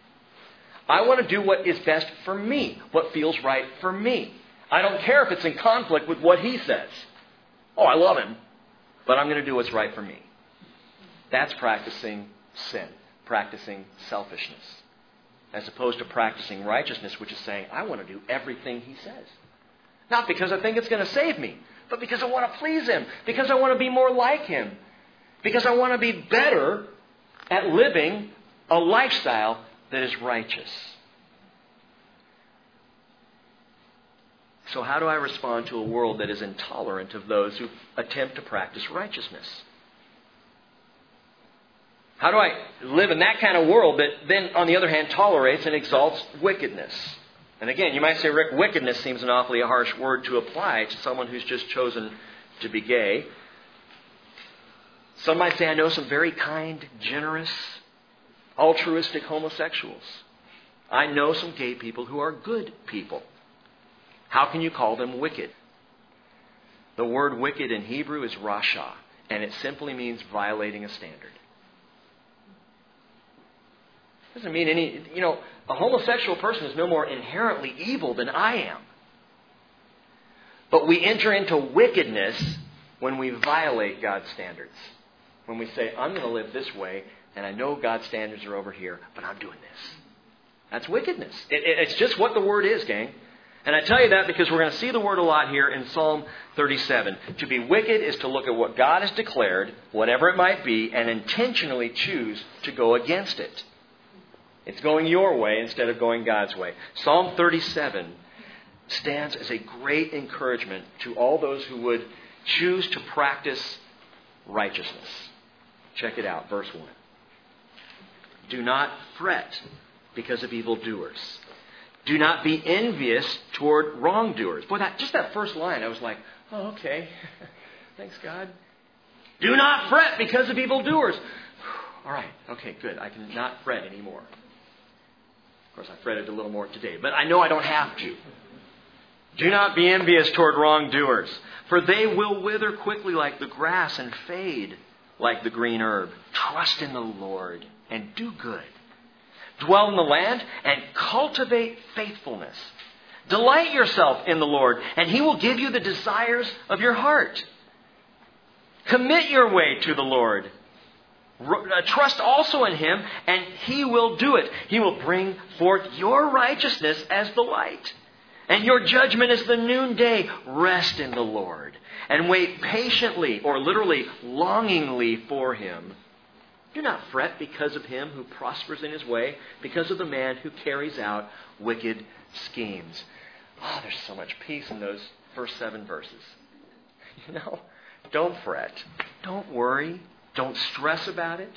I want to do what is best for me, what feels right for me. I don't care if it's in conflict with what he says. Oh, I love him, but I'm going to do what's right for me. That's practicing sin, practicing selfishness, as opposed to practicing righteousness, which is saying, I want to do everything he says. Not because I think it's going to save me, but because I want to please him, because I want to be more like him, because I want to be better at living a lifestyle that is righteous. So how do I respond to a world that is intolerant of those who attempt to practice righteousness? How do I live in that kind of world that then, on the other hand, tolerates and exalts wickedness? And again, you might say, Rick, wickedness seems an awfully harsh word to apply to someone who's just chosen to be gay. Some might say, I know some very kind, generous, altruistic homosexuals. I know some gay people who are good people. How can you call them wicked? The word wicked in Hebrew is rasha, and it simply means violating a standard. Doesn't mean any, you know, a homosexual person is no more inherently evil than I am. But we enter into wickedness when we violate God's standards. When we say, I'm going to live this way, and I know God's standards are over here, but I'm doing this. That's wickedness. It, it, it's just what the word is, gang. And I tell you that because we're going to see the word a lot here in Psalm thirty-seven. To be wicked is to look at what God has declared, whatever it might be, and intentionally choose to go against it. It's going your way instead of going God's way. Psalm thirty-seven stands as a great encouragement to all those who would choose to practice righteousness. Check it out, verse one. Do not fret because of evildoers. Do not be envious toward wrongdoers. Boy, that, just that first line, I was like, oh, okay. Thanks, God. Do not fret because of evildoers. All right, okay, good. I can not fret anymore. Of course, I fretted a little more today, but I know I don't have to. Do not be envious toward wrongdoers, for they will wither quickly like the grass and fade like the green herb. Trust in the Lord and do good. Dwell in the land and cultivate faithfulness. Delight yourself in the Lord, and He will give you the desires of your heart. Commit your way to the Lord. Trust also in Him, and He will do it. He will bring forth your righteousness as the light, and your judgment as the noonday. Rest in the Lord, and wait patiently, or literally longingly for Him. Do not fret because of him who prospers in his way, because of the man who carries out wicked schemes. Oh, there's so much peace in those first seven verses. You know, don't fret. Don't worry. Don't stress about it.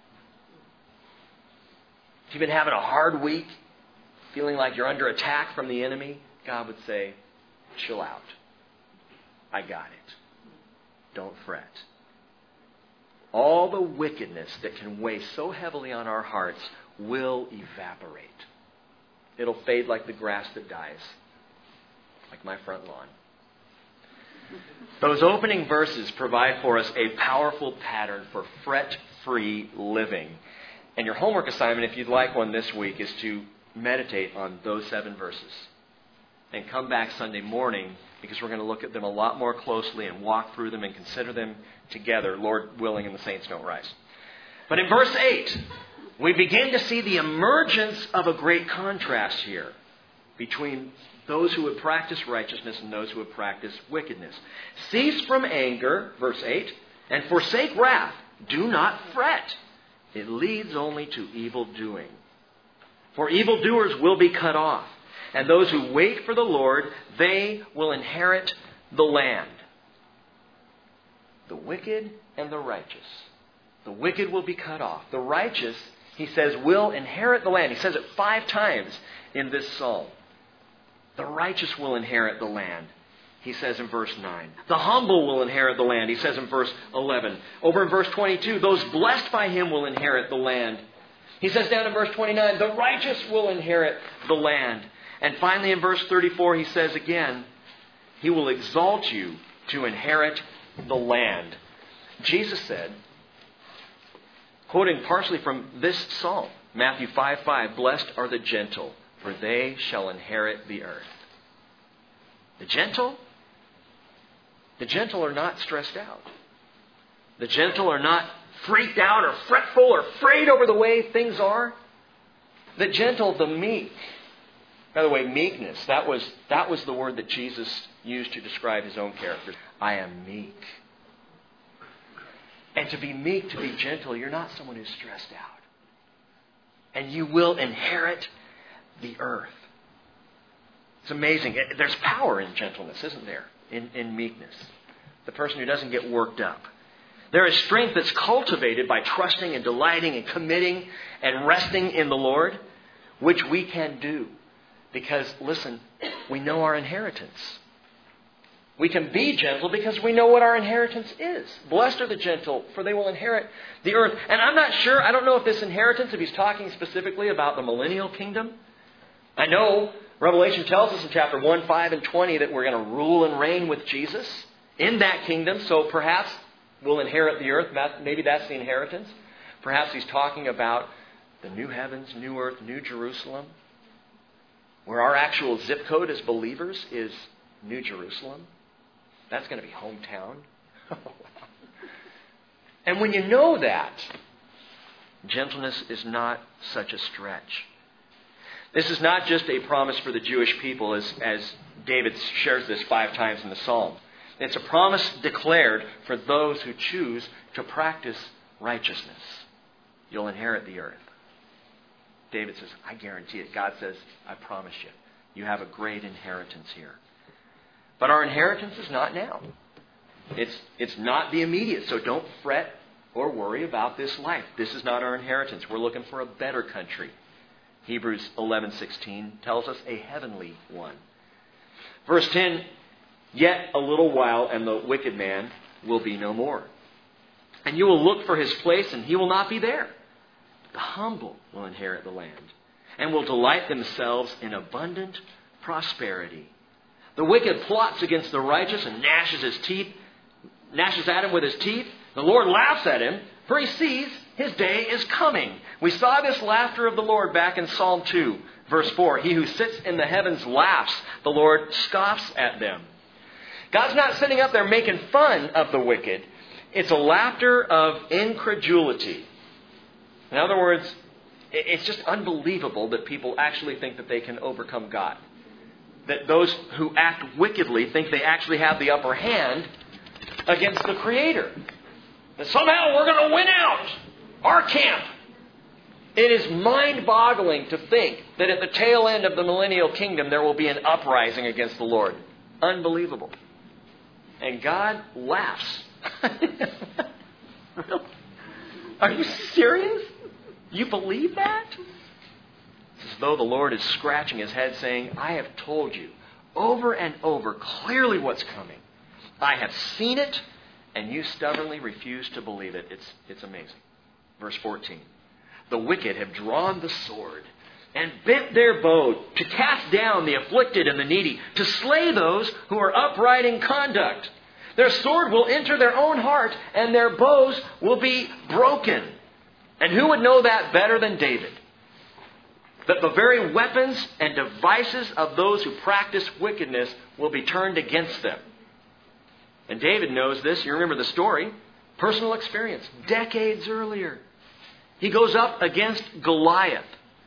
If you've been having a hard week, feeling like you're under attack from the enemy, God would say, chill out. I got it. Don't fret. All the wickedness that can weigh so heavily on our hearts will evaporate. It'll fade like the grass that dies, like my front lawn. Those opening verses provide for us a powerful pattern for fret-free living. And your homework assignment, if you'd like one this week, is to meditate on those seven verses. And come back Sunday morning, because we're going to look at them a lot more closely and walk through them and consider them together, Lord willing, and the saints don't rise. But in verse eight, we begin to see the emergence of a great contrast here between those who would practice righteousness and those who would practice wickedness. Cease from anger, verse eight, and forsake wrath. Do not fret. It leads only to evil doing. For evildoers will be cut off, and those who wait for the Lord, they will inherit the land. The wicked and the righteous. The wicked will be cut off. The righteous, he says, will inherit the land. He says it five times in this psalm. The righteous will inherit the land, he says in verse nine. The humble will inherit the land, he says in verse eleven. Over in verse twenty-two, those blessed by him will inherit the land. He says down in verse twenty-nine, the righteous will inherit the land. And finally in verse thirty-four, he says again, he will exalt you to inherit the land. Jesus said, quoting partially from this psalm, Matthew five five, blessed are the gentle, for they shall inherit the earth. The gentle? The gentle are not stressed out. The gentle are not freaked out or fretful or afraid over the way things are. The gentle, the meek. By the way, meekness, that was, that was the word that Jesus used to describe his own character. I am meek. And to be meek, to be gentle, you're not someone who's stressed out. And you will inherit the earth. It's amazing. There's power in gentleness, isn't there? In, in meekness. The person who doesn't get worked up. There is strength that's cultivated by trusting and delighting and committing and resting in the Lord, which we can do. Because, listen, we know our inheritance. We can be gentle because we know what our inheritance is. Blessed are the gentle, for they will inherit the earth. And I'm not sure, I don't know if this inheritance, if he's talking specifically about the millennial kingdom. I know Revelation tells us in chapter one, five, and twenty that we're going to rule and reign with Jesus in that kingdom. So perhaps we'll inherit the earth. Maybe that's the inheritance. Perhaps he's talking about the new heavens, new earth, new Jerusalem. Where our actual zip code as believers is New Jerusalem. That's going to be hometown. And when you know that, gentleness is not such a stretch. This is not just a promise for the Jewish people, as, as David shares this five times in the Psalm. It's a promise declared for those who choose to practice righteousness. You'll inherit the earth. David says, I guarantee it. God says, I promise you, you have a great inheritance here. But our inheritance is not now. It's, it's not the immediate, so don't fret or worry about this life. This is not our inheritance. We're looking for a better country. Hebrews eleven sixteen tells us a heavenly one. Verse ten, yet a little while and the wicked man will be no more. And you will look for his place and he will not be there. The humble will inherit the land and will delight themselves in abundant prosperity. The wicked plots against the righteous and gnashes his teeth, gnashes at him with his teeth. The Lord laughs at him, for he sees his day is coming. We saw this laughter of the Lord back in Psalm two, verse four. He who sits in the heavens laughs. The Lord scoffs at them. God's not sitting up there making fun of the wicked. It's a laughter of incredulity. In other words, it's just unbelievable that people actually think that they can overcome God. That those who act wickedly think they actually have the upper hand against the Creator. That somehow we're going to win out. Our camp. It is mind-boggling to think that at the tail end of the millennial kingdom there will be an uprising against the Lord. Unbelievable. And God laughs. Really? Are you serious? You believe that? It's as though the Lord is scratching his head saying, I have told you over and over clearly what's coming. I have seen it, and you stubbornly refuse to believe it. It's, it's amazing. Verse fourteen. The wicked have drawn the sword and bent their bow to cast down the afflicted and the needy, to slay those who are upright in conduct. Their sword will enter their own heart, and their bows will be broken. And who would know that better than David? That the very weapons and devices of those who practice wickedness will be turned against them. And David knows this. You remember the story. Personal experience. Decades earlier. He goes up against Goliath.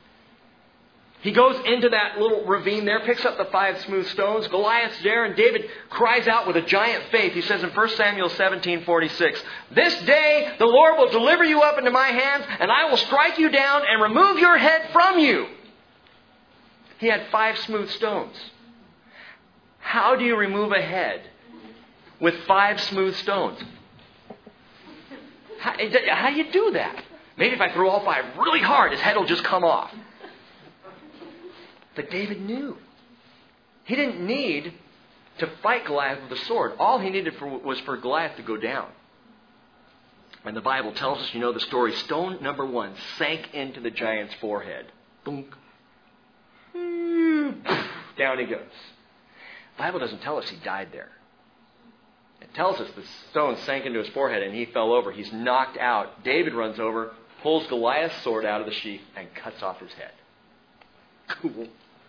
He goes into that little ravine there, picks up the five smooth stones. Goliath's there, and David cries out with a giant faith. He says in First Samuel seventeen forty-six, this day the Lord will deliver you up into my hands, and I will strike you down and remove your head from you. He had five smooth stones. How do you remove a head with five smooth stones? How, how do you do that? Maybe if I throw all five really hard, his head will just come off. But David knew. He didn't need to fight Goliath with a sword. All he needed for, was for Goliath to go down. And the Bible tells us, you know the story, stone number one sank into the giant's forehead. Boom. Down he goes. The Bible doesn't tell us he died there. It tells us the stone sank into his forehead and he fell over. He's knocked out. David runs over, pulls Goliath's sword out of the sheath, and cuts off his head. Cool.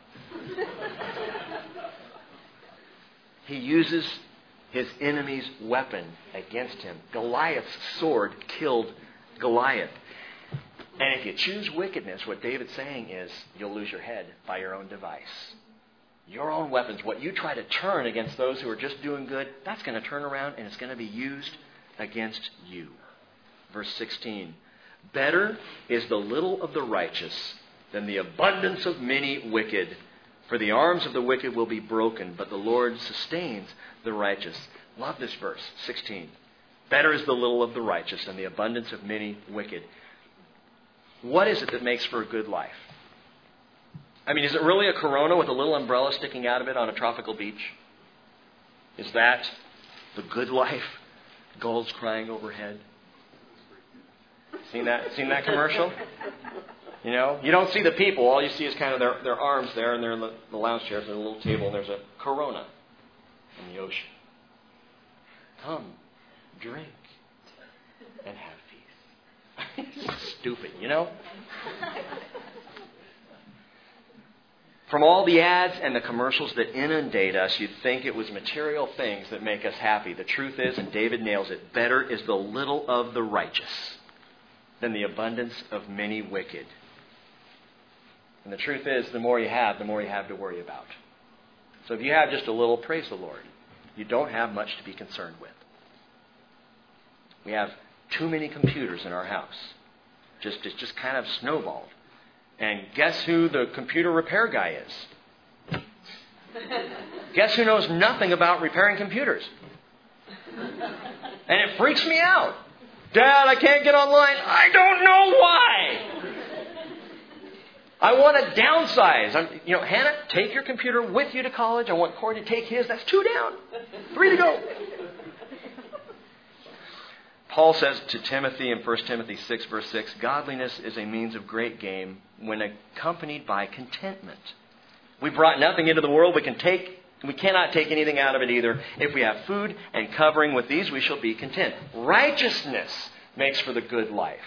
He uses his enemy's weapon against him. Goliath's sword killed Goliath. And if you choose wickedness, what David's saying is you'll lose your head by your own device. Your own weapons, what you try to turn against those who are just doing good, that's going to turn around and it's going to be used against you. Verse sixteen. Better is the little of the righteous than the abundance of many wicked. For the arms of the wicked will be broken, but the Lord sustains the righteous. Love this verse, sixteen. Better is the little of the righteous than the abundance of many wicked. What is it that makes for a good life? I mean, is it really a Corona with a little umbrella sticking out of it on a tropical beach? Is that the good life? Gulls crying overhead. Seen that? Seen that commercial? You know, you don't see the people. All you see is kind of their, their arms there, and they're in the, the lounge chairs. There's a little table, and there's a Corona in the ocean. Come, drink, and have peace. Stupid, you know? From all the ads and the commercials that inundate us, you'd think it was material things that make us happy. The truth is, and David nails it, better is the little of the righteous than the abundance of many wicked. And the truth is, the more you have, the more you have to worry about. So if you have just a little, praise the Lord. You don't have much to be concerned with. We have too many computers in our house. Just, it's just kind of snowballed. And guess who the computer repair guy is? Guess who knows nothing about repairing computers? And it freaks me out. Dad, I can't get online. I don't know why. I want to downsize. I'm, you know, Hannah, take your computer with you to college. I want Corey to take his. That's two down. Three to go. Paul says to Timothy in First Timothy six, verse six, godliness is a means of great gain when accompanied by contentment. We brought nothing into the world. We can take, we cannot take anything out of it either. If we have food and covering, with these we shall be content. Righteousness makes for the good life.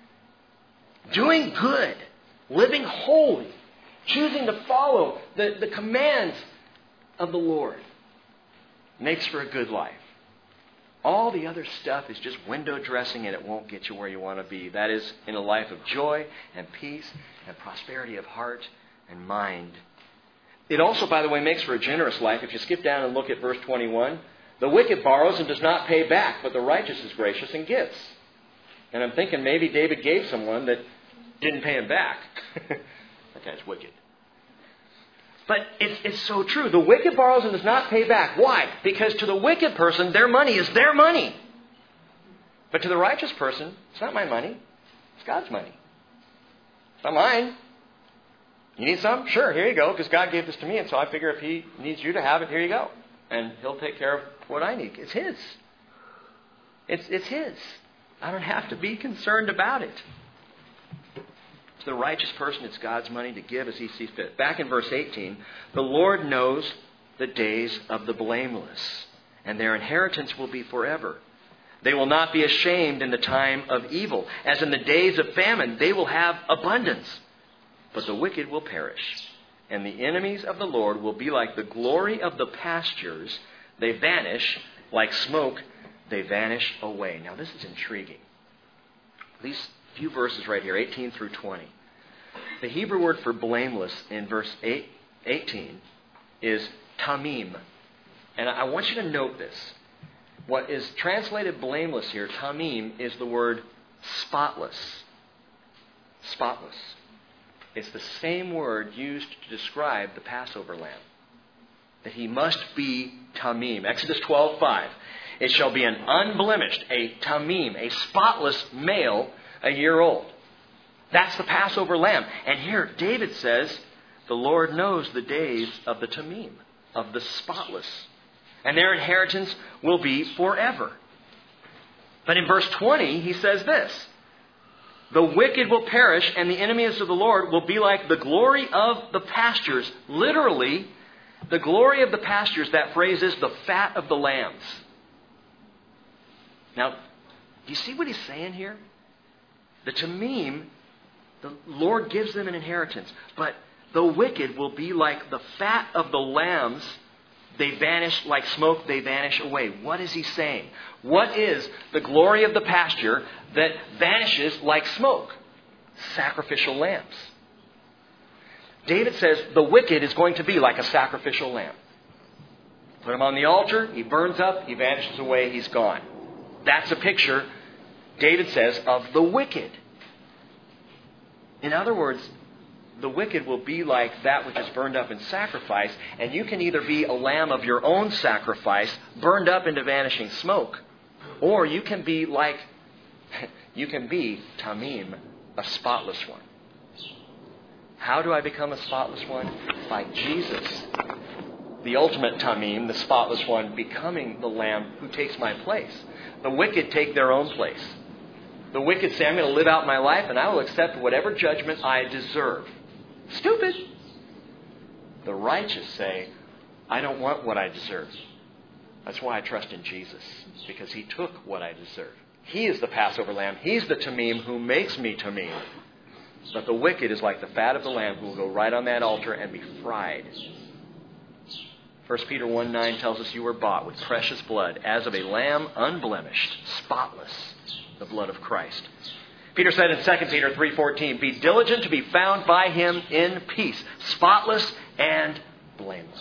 Doing good, living holy, choosing to follow the, the commands of the Lord makes for a good life. All the other stuff is just window dressing, and it won't get you where you want to be. That is in a life of joy and peace and prosperity of heart and mind. It also, by the way, makes for a generous life. If you skip down and look at verse twenty-one, the wicked borrows and does not pay back, but the righteous is gracious and gives. And I'm thinking maybe David gave someone that didn't pay him back. That guy's wicked. But it's, it's so true. The wicked borrows and does not pay back. Why? Because to the wicked person, their money is their money. But to the righteous person, it's not my money. It's God's money. It's not mine. You need some? Sure, here you go, because God gave this to me, and so I figure if He needs you to have it, here you go. And He'll take care of what I need. It's His. It's, it's His. I don't have to be concerned about it. To the righteous person, it's God's money to give as He sees fit. Back in verse eighteen, the Lord knows the days of the blameless, and their inheritance will be forever. They will not be ashamed in the time of evil. As in the days of famine, they will have abundance. But the wicked will perish, and the enemies of the Lord will be like the glory of the pastures. They vanish like smoke. They vanish away. Now this is intriguing. These few verses right here, eighteen through twenty. The Hebrew word for blameless in verse eight, eighteen is tamim. And I want you to note this. What is translated blameless here, tamim, is the word spotless. Spotless. It's the same word used to describe the Passover lamb. That he must be tamim. Exodus twelve five. It shall be an unblemished, a tamim, a spotless male, a year old. That's the Passover lamb. And here David says, the Lord knows the days of the tamim, of the spotless. And their inheritance will be forever. But in verse twenty, he says this. The wicked will perish, and the enemies of the Lord will be like the glory of the pastures. Literally, the glory of the pastures, that phrase is the fat of the lambs. Now, do you see what he's saying here? The tamim, the Lord gives them an inheritance. But the wicked will be like the fat of the lambs. They vanish like smoke. They vanish away. What is he saying? What is the glory of the pasture that vanishes like smoke? Sacrificial lambs. David says the wicked is going to be like a sacrificial lamb. Put him on the altar. He burns up. He vanishes away. He's gone. That's a picture, David says, of the wicked. In other words, the wicked will be like that which is burned up in sacrifice, and you can either be a lamb of your own sacrifice, burned up into vanishing smoke, or you can be like, you can be tamim, a spotless one. How do I become a spotless one? By Jesus, the ultimate tamim, the spotless one, becoming the lamb who takes my place. The wicked take their own place. The wicked say, I'm going to live out my life and I will accept whatever judgment I deserve. Stupid. The righteous say, I don't want what I deserve. That's why I trust in Jesus, because He took what I deserve. He is the Passover lamb. He's the tamim who makes me tamim. But the wicked is like the fat of the lamb who will go right on that altar and be fried. First Peter one nine tells us you were bought with precious blood, as of a lamb unblemished, spotless, the blood of Christ. Peter said in Second Peter three fourteen, be diligent to be found by Him in peace, spotless and blameless.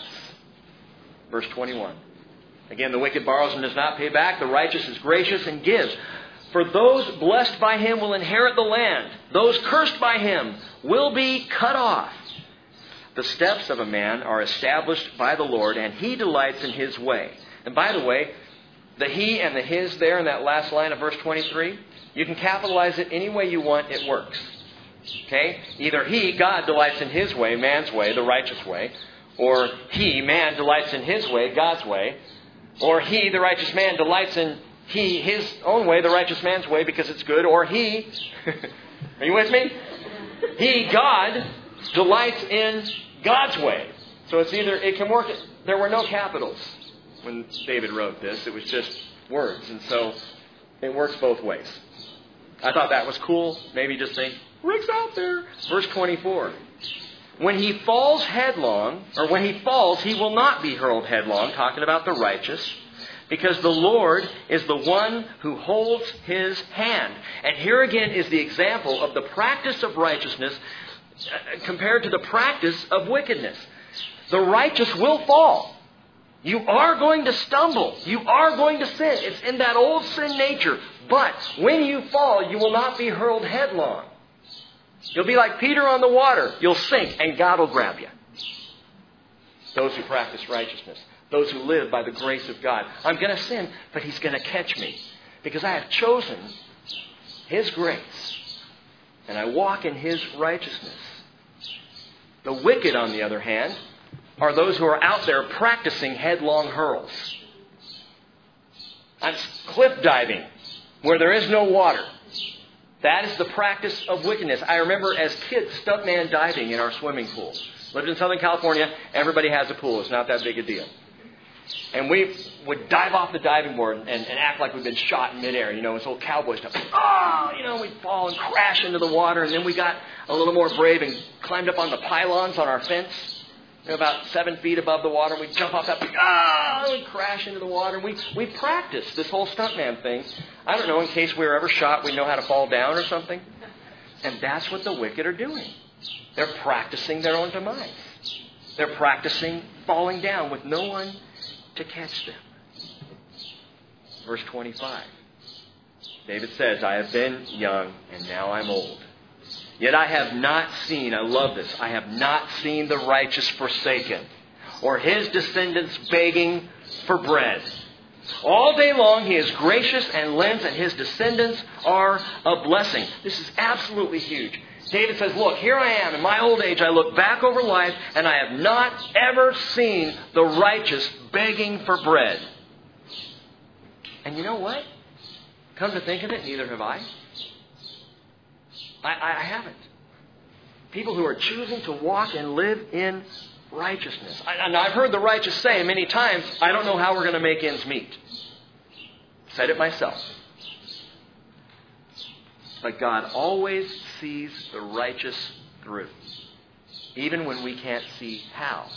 Verse twenty-one. Again, the wicked borrows and does not pay back. The righteous is gracious and gives. For those blessed by him will inherit the land. Those cursed by him will be cut off. The steps of a man are established by the Lord, and he delights in his way. And by the way, the he and the his there in that last line of verse twenty-three, you can capitalize it any way you want, it works. Okay? Either he, God, delights in his way, man's way, the righteous way. Or he, man, delights in his way, God's way. Or he, the righteous man, delights in he, his own way, the righteous man's way, because it's good. Or he, are you with me? He, God, delights in God's way. So it's either, it can work, there were no capitals when David wrote this. It was just words. And so it works both ways. I thought that was cool. Maybe just think, Rick's out there. Verse twenty-four. When he falls headlong, or when he falls, he will not be hurled headlong, talking about the righteous, because the Lord is the one who holds his hand. And here again is the example of the practice of righteousness compared to the practice of wickedness. The righteous will fall. You are going to stumble. You are going to sin. It's in that old sin nature. But when you fall, you will not be hurled headlong. You'll be like Peter on the water. You'll sink and God will grab you. Those who practice righteousness. Those who live by the grace of God. I'm going to sin, but He's going to catch me. Because I have chosen His grace. And I walk in His righteousness. The wicked, on the other hand, are those who are out there practicing headlong hurls. I'm cliff diving where there is no water. That is the practice of wickedness. I remember as kids stuntman diving in our swimming pool. Lived in Southern California. Everybody has a pool. It's not that big a deal. And we would dive off the diving board and, and act like we'd been shot in midair. You know, this old cowboy stuff. Oh, you know, we'd fall and crash into the water. And then we got a little more brave and climbed up on the pylons on our fence. You know, about seven feet above the water. We'd jump off that. Ah, we'd crash into the water. We we practiced this whole stuntman thing. I don't know, in case we were ever shot, we know how to fall down or something. And that's what the wicked are doing. They're practicing their own demise. They're practicing falling down with no one to catch them. Verse twenty-five. David says, I have been young and now I'm old. Yet I have not seen, I love this, I have not seen the righteous forsaken, or his descendants begging for bread. All day long he is gracious and lends, and his descendants are a blessing. This is absolutely huge. David says, look, here I am. In my old age, I look back over life, and I have not ever seen the righteous begging for bread. And you know what? Come to think of it, neither have I. I, I haven't. People who are choosing to walk and live in righteousness. I, and I've heard the righteous say many times, I don't know how we're going to make ends meet. Said it myself. But God always sees the righteous through. Even when we can't see how.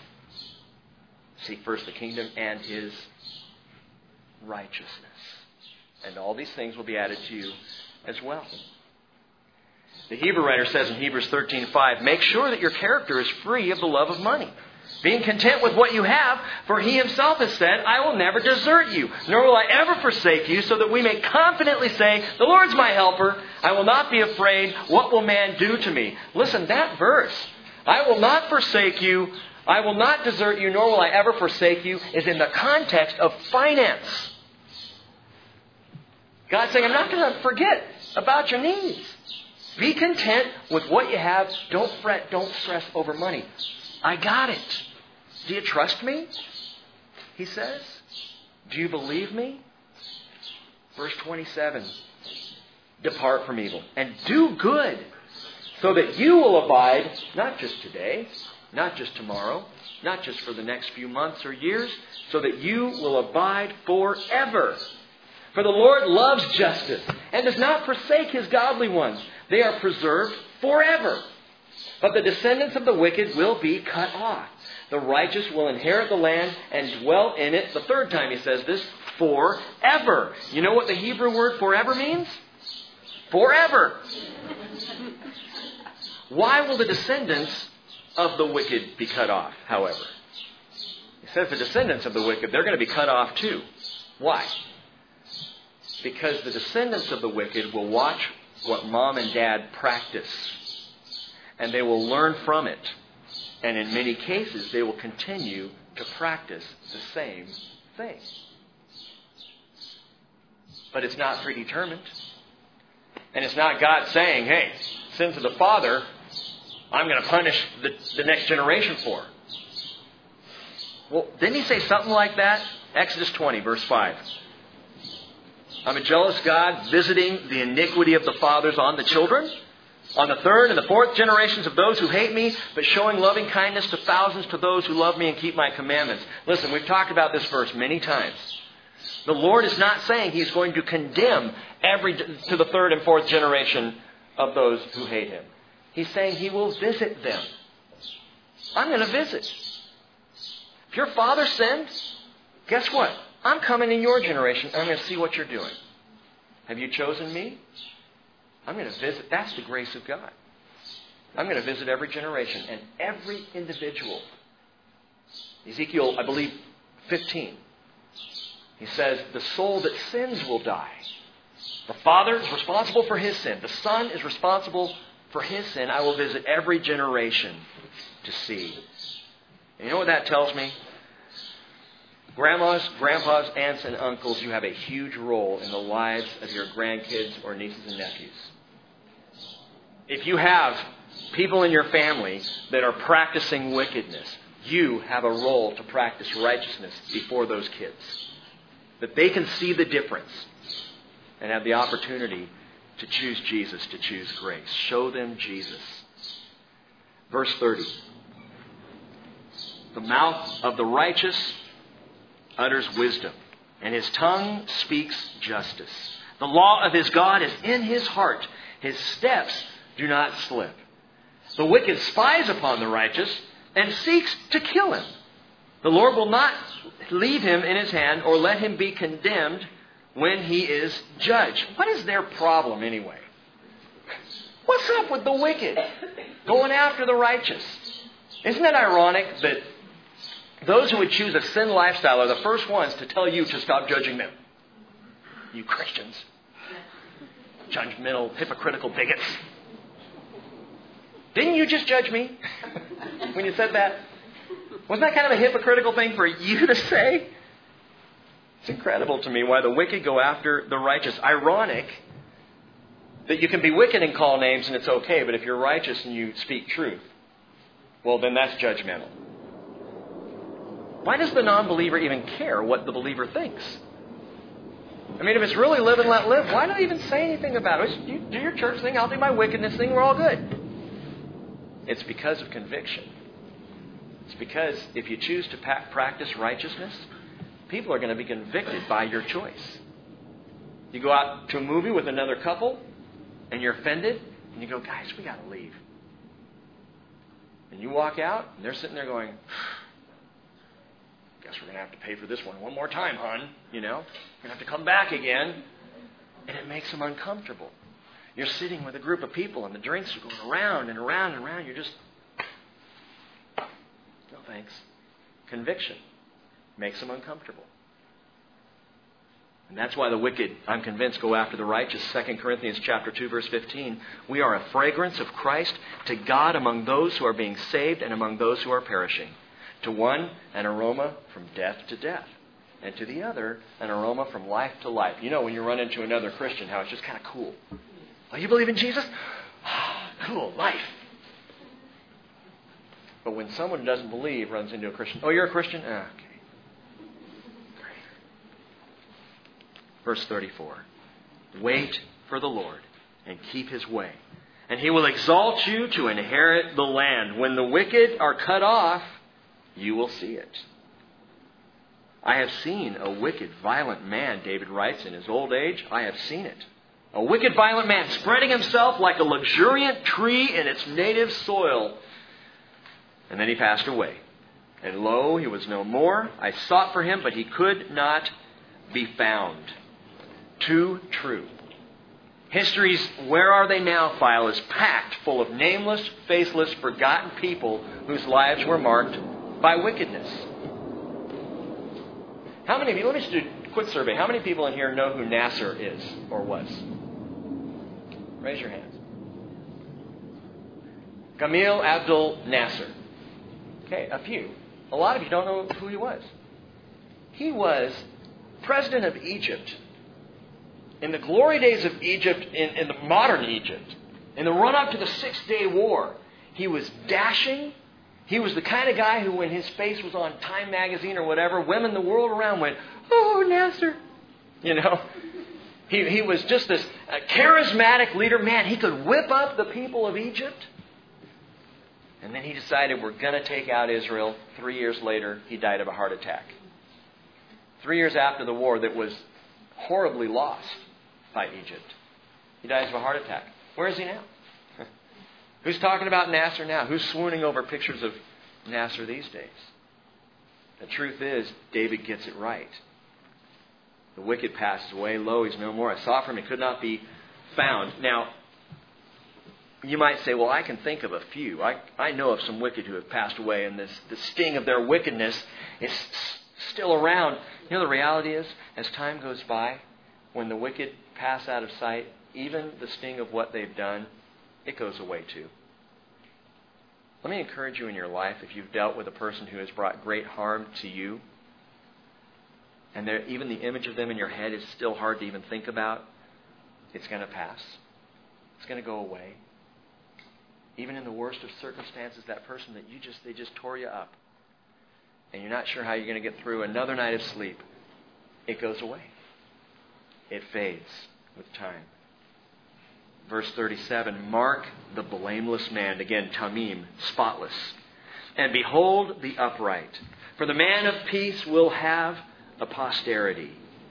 Seek first the kingdom and His righteousness. And all these things will be added to you as well. The Hebrew writer says in Hebrews thirteen five, make sure that your character is free of the love of money, being content with what you have, for He Himself has said, I will never desert you, nor will I ever forsake you, so that we may confidently say, the Lord's my helper, I will not be afraid, what will man do to me? Listen, that verse, I will not forsake you, I will not desert you, nor will I ever forsake you, is in the context of finance. God's saying, I'm not going to forget about your needs. Be content with what you have. Don't fret. Don't stress over money. I got it. Do you trust me? He says. Do you believe me? Verse twenty-seven. Depart from evil and do good, so that you will abide, not just today, not just tomorrow, not just for the next few months or years, so that you will abide forever. For the Lord loves justice and does not forsake His godly ones. They are preserved forever. But the descendants of the wicked will be cut off. The righteous will inherit the land and dwell in it. The third time he says this, forever. You know what the Hebrew word forever means? Forever. Why will the descendants of the wicked be cut off, however? He says the descendants of the wicked, they're going to be cut off too. Why? Because the descendants of the wicked will watch what mom and dad practice, and they will learn from it. And in many cases, they will continue to practice the same thing. But it's not predetermined. And it's not God saying, hey, sins of the father, I'm going to punish the, the next generation for. Well, didn't he say something like that? Exodus twenty, verse five. I'm a jealous God, visiting the iniquity of the fathers on the children, on the third and the fourth generations of those who hate me, but showing loving kindness to thousands to those who love me and keep my commandments. Listen, we've talked about this verse many times. The Lord is not saying He's going to condemn every to the third and fourth generation of those who hate Him. He's saying He will visit them. I'm going to visit. If your father sinned, guess what? I'm coming in your generation. I'm going to see what you're doing. Have you chosen me? I'm going to visit. That's the grace of God. I'm going to visit every generation and every individual. Ezekiel, I believe, fifteen. He says, the soul that sins will die. The father is responsible for his sin. The son is responsible for his sin. I will visit every generation to see. And you know what that tells me? Grandmas, grandpas, aunts, and uncles, you have a huge role in the lives of your grandkids or nieces and nephews. If you have people in your family that are practicing wickedness, you have a role to practice righteousness before those kids. That they can see the difference and have the opportunity to choose Jesus, to choose grace. Show them Jesus. Verse thirty. The mouth of the righteous utters wisdom, and his tongue speaks justice. The law of his God is in his heart. His steps do not slip. The wicked spies upon the righteous and seeks to kill him. The Lord will not leave him in his hand or let him be condemned when he is judged. What is their problem anyway? What's up with the wicked going after the righteous? Isn't it ironic that those who would choose a sin lifestyle are the first ones to tell you to stop judging them? You Christians. Judgmental, hypocritical bigots. Didn't you just judge me when you said that? Wasn't that kind of a hypocritical thing for you to say? It's incredible to me why the wicked go after the righteous. Ironic that you can be wicked and call names and it's okay, but if you're righteous and you speak truth, well, then that's judgmental. Why does the non-believer even care what the believer thinks? I mean, if it's really live and let live, why do they even say anything about it? You do your church thing, I'll do my wickedness thing, we're all good. It's because of conviction. It's because if you choose to pa- practice righteousness, people are going to be convicted by your choice. You go out to a movie with another couple, and you're offended, and you go, guys, we got to leave. And you walk out, and they're sitting there going, guess we're going to have to pay for this one one more time, hon. You know, you're going to have to come back again. And it makes them uncomfortable. You're sitting with a group of people, and the drinks are going around and around and around. You're just, no thanks. Conviction makes them uncomfortable. And that's why the wicked, I'm convinced, go after the righteous. Second Corinthians chapter two, verse fifteen. We are a fragrance of Christ to God among those who are being saved and among those who are perishing. To one, an aroma from death to death. And to the other, an aroma from life to life. You know, when you run into another Christian, how it's just kind of cool. Oh, you believe in Jesus? Cool, life. But when someone who doesn't believe runs into a Christian, oh, you're a Christian? Ah, okay. Great. Verse thirty-four. Wait for the Lord and keep His way, and He will exalt you to inherit the land. When the wicked are cut off, you will see it. I have seen a wicked, violent man, David writes, in his old age. I have seen it. A wicked, violent man spreading himself like a luxuriant tree in its native soil. And then he passed away. And lo, he was no more. I sought for him, but he could not be found. Too true. History's Where Are They Now file is packed full of nameless, faceless, forgotten people whose lives were marked by wickedness. How many of you, let me just do quick survey. How many people in here know who Nasser is or was? Raise your hands. Gamal Abdel Nasser. Okay, a few. A lot of you don't know who he was. He was president of Egypt. In the glory days of Egypt, in, in the modern Egypt, in the run-up to the Six-Day War, he was dashing. He was the kind of guy who, when his face was on Time magazine or whatever, women the world around went, "Oh, Nasser." You know? He, he was just this uh, charismatic leader. Man, he could whip up the people of Egypt. And then he decided, we're going to take out Israel. Three years later, he died of a heart attack. Three years after the war that was horribly lost by Egypt, he dies of a heart attack. Where is he now? Who's talking about Nasser now? Who's swooning over pictures of Nasser these days? The truth is, David gets it right. The wicked passes away. Lo, he's no more. I sought for him. He could not be found. Now, you might say, well, I can think of a few. I, I know of some wicked who have passed away, and this the sting of their wickedness is still around. You know, the reality is, as time goes by, when the wicked pass out of sight, even the sting of what they've done, it goes away too. Let me encourage you in your life, if you've dealt with a person who has brought great harm to you, and even the image of them in your head is still hard to even think about, it's going to pass. It's going to go away. Even in the worst of circumstances, that person that you just, they just tore you up, and you're not sure how you're going to get through another night of sleep, it goes away. It fades with time. Verse thirty-seven, mark the blameless man. Again, tamim, spotless. And behold the upright. For the man of peace will have a posterity.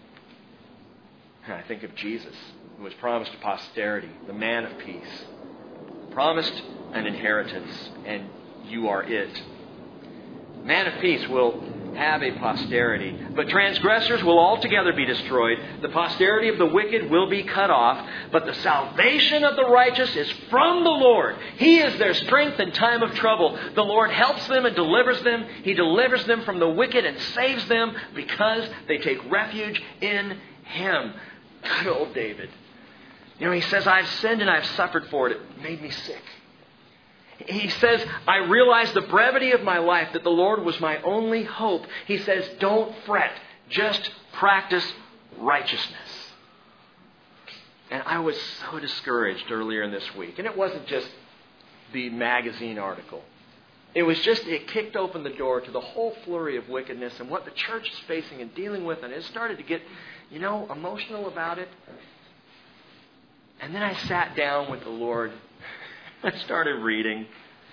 I think of Jesus, who was promised a posterity, the man of peace. Promised an inheritance, and you are it. Man of peace will have a posterity, but transgressors will altogether be destroyed. The posterity of the wicked will be cut off, but the salvation of the righteous is from the Lord. He is their strength in time of trouble. The Lord helps them and delivers them. He delivers them from the wicked and saves them because they take refuge in Him. Good old David. You know, he says, I've sinned and I've suffered for it. It made me sick. He says, I realized the brevity of my life, that the Lord was my only hope. He says, don't fret. Just practice righteousness. And I was so discouraged earlier in this week. And it wasn't just the magazine article. It was just, it kicked open the door to the whole flurry of wickedness and what the church is facing and dealing with. And it started to get, you know, emotional about it. And then I sat down with the Lord. I started reading.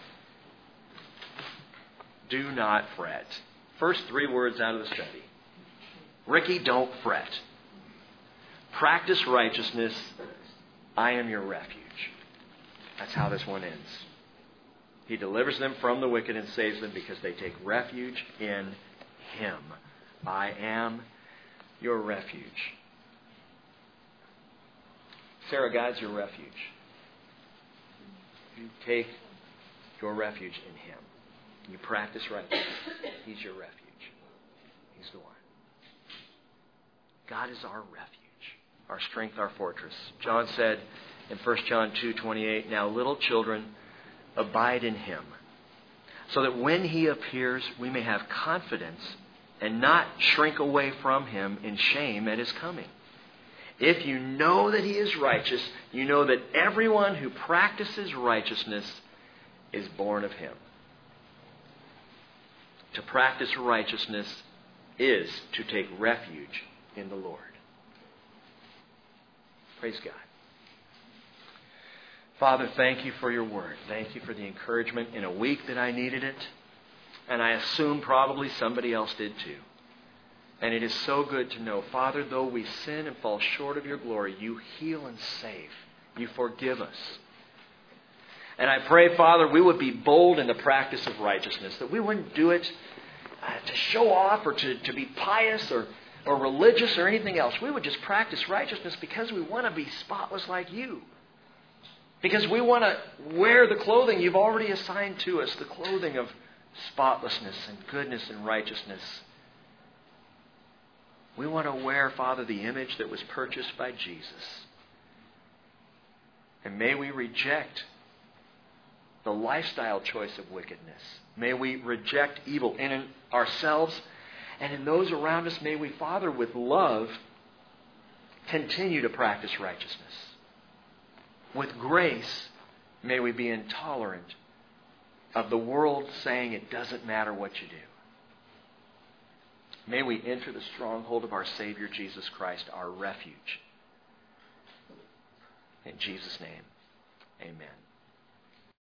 Do not fret. First three words out of the study. Ricky, don't fret. Practice righteousness. I am your refuge. That's how this one ends. He delivers them from the wicked and saves them because they take refuge in Him. I am your refuge. Sarah, God's your refuge. You take your refuge in Him. You practice righteousness. He's your refuge. He's the one. God is our refuge, our strength, our fortress. John said in First John two twenty-eight, now little children, abide in Him, so that when He appears, we may have confidence and not shrink away from Him in shame at His coming. If you know that He is righteous, you know that everyone who practices righteousness is born of Him. To practice righteousness is to take refuge in the Lord. Praise God. Father, thank You for Your word. Thank You for the encouragement in a week that I needed it. And I assume probably somebody else did too. And it is so good to know, Father, though we sin and fall short of Your glory, You heal and save. You forgive us. And I pray, Father, we would be bold in the practice of righteousness, that we wouldn't do it uh, to show off or to, to be pious or, or religious or anything else. We would just practice righteousness because we want to be spotless like You. Because we want to wear the clothing You've already assigned to us, the clothing of spotlessness and goodness and righteousness. We want to wear, Father, the image that was purchased by Jesus. And may we reject the lifestyle choice of wickedness. May we reject evil in ourselves and in those around us. May we, Father, with love, continue to practice righteousness. With grace, may we be intolerant of the world saying it doesn't matter what you do. May we enter the stronghold of our Savior Jesus Christ, our refuge. In Jesus' name, amen.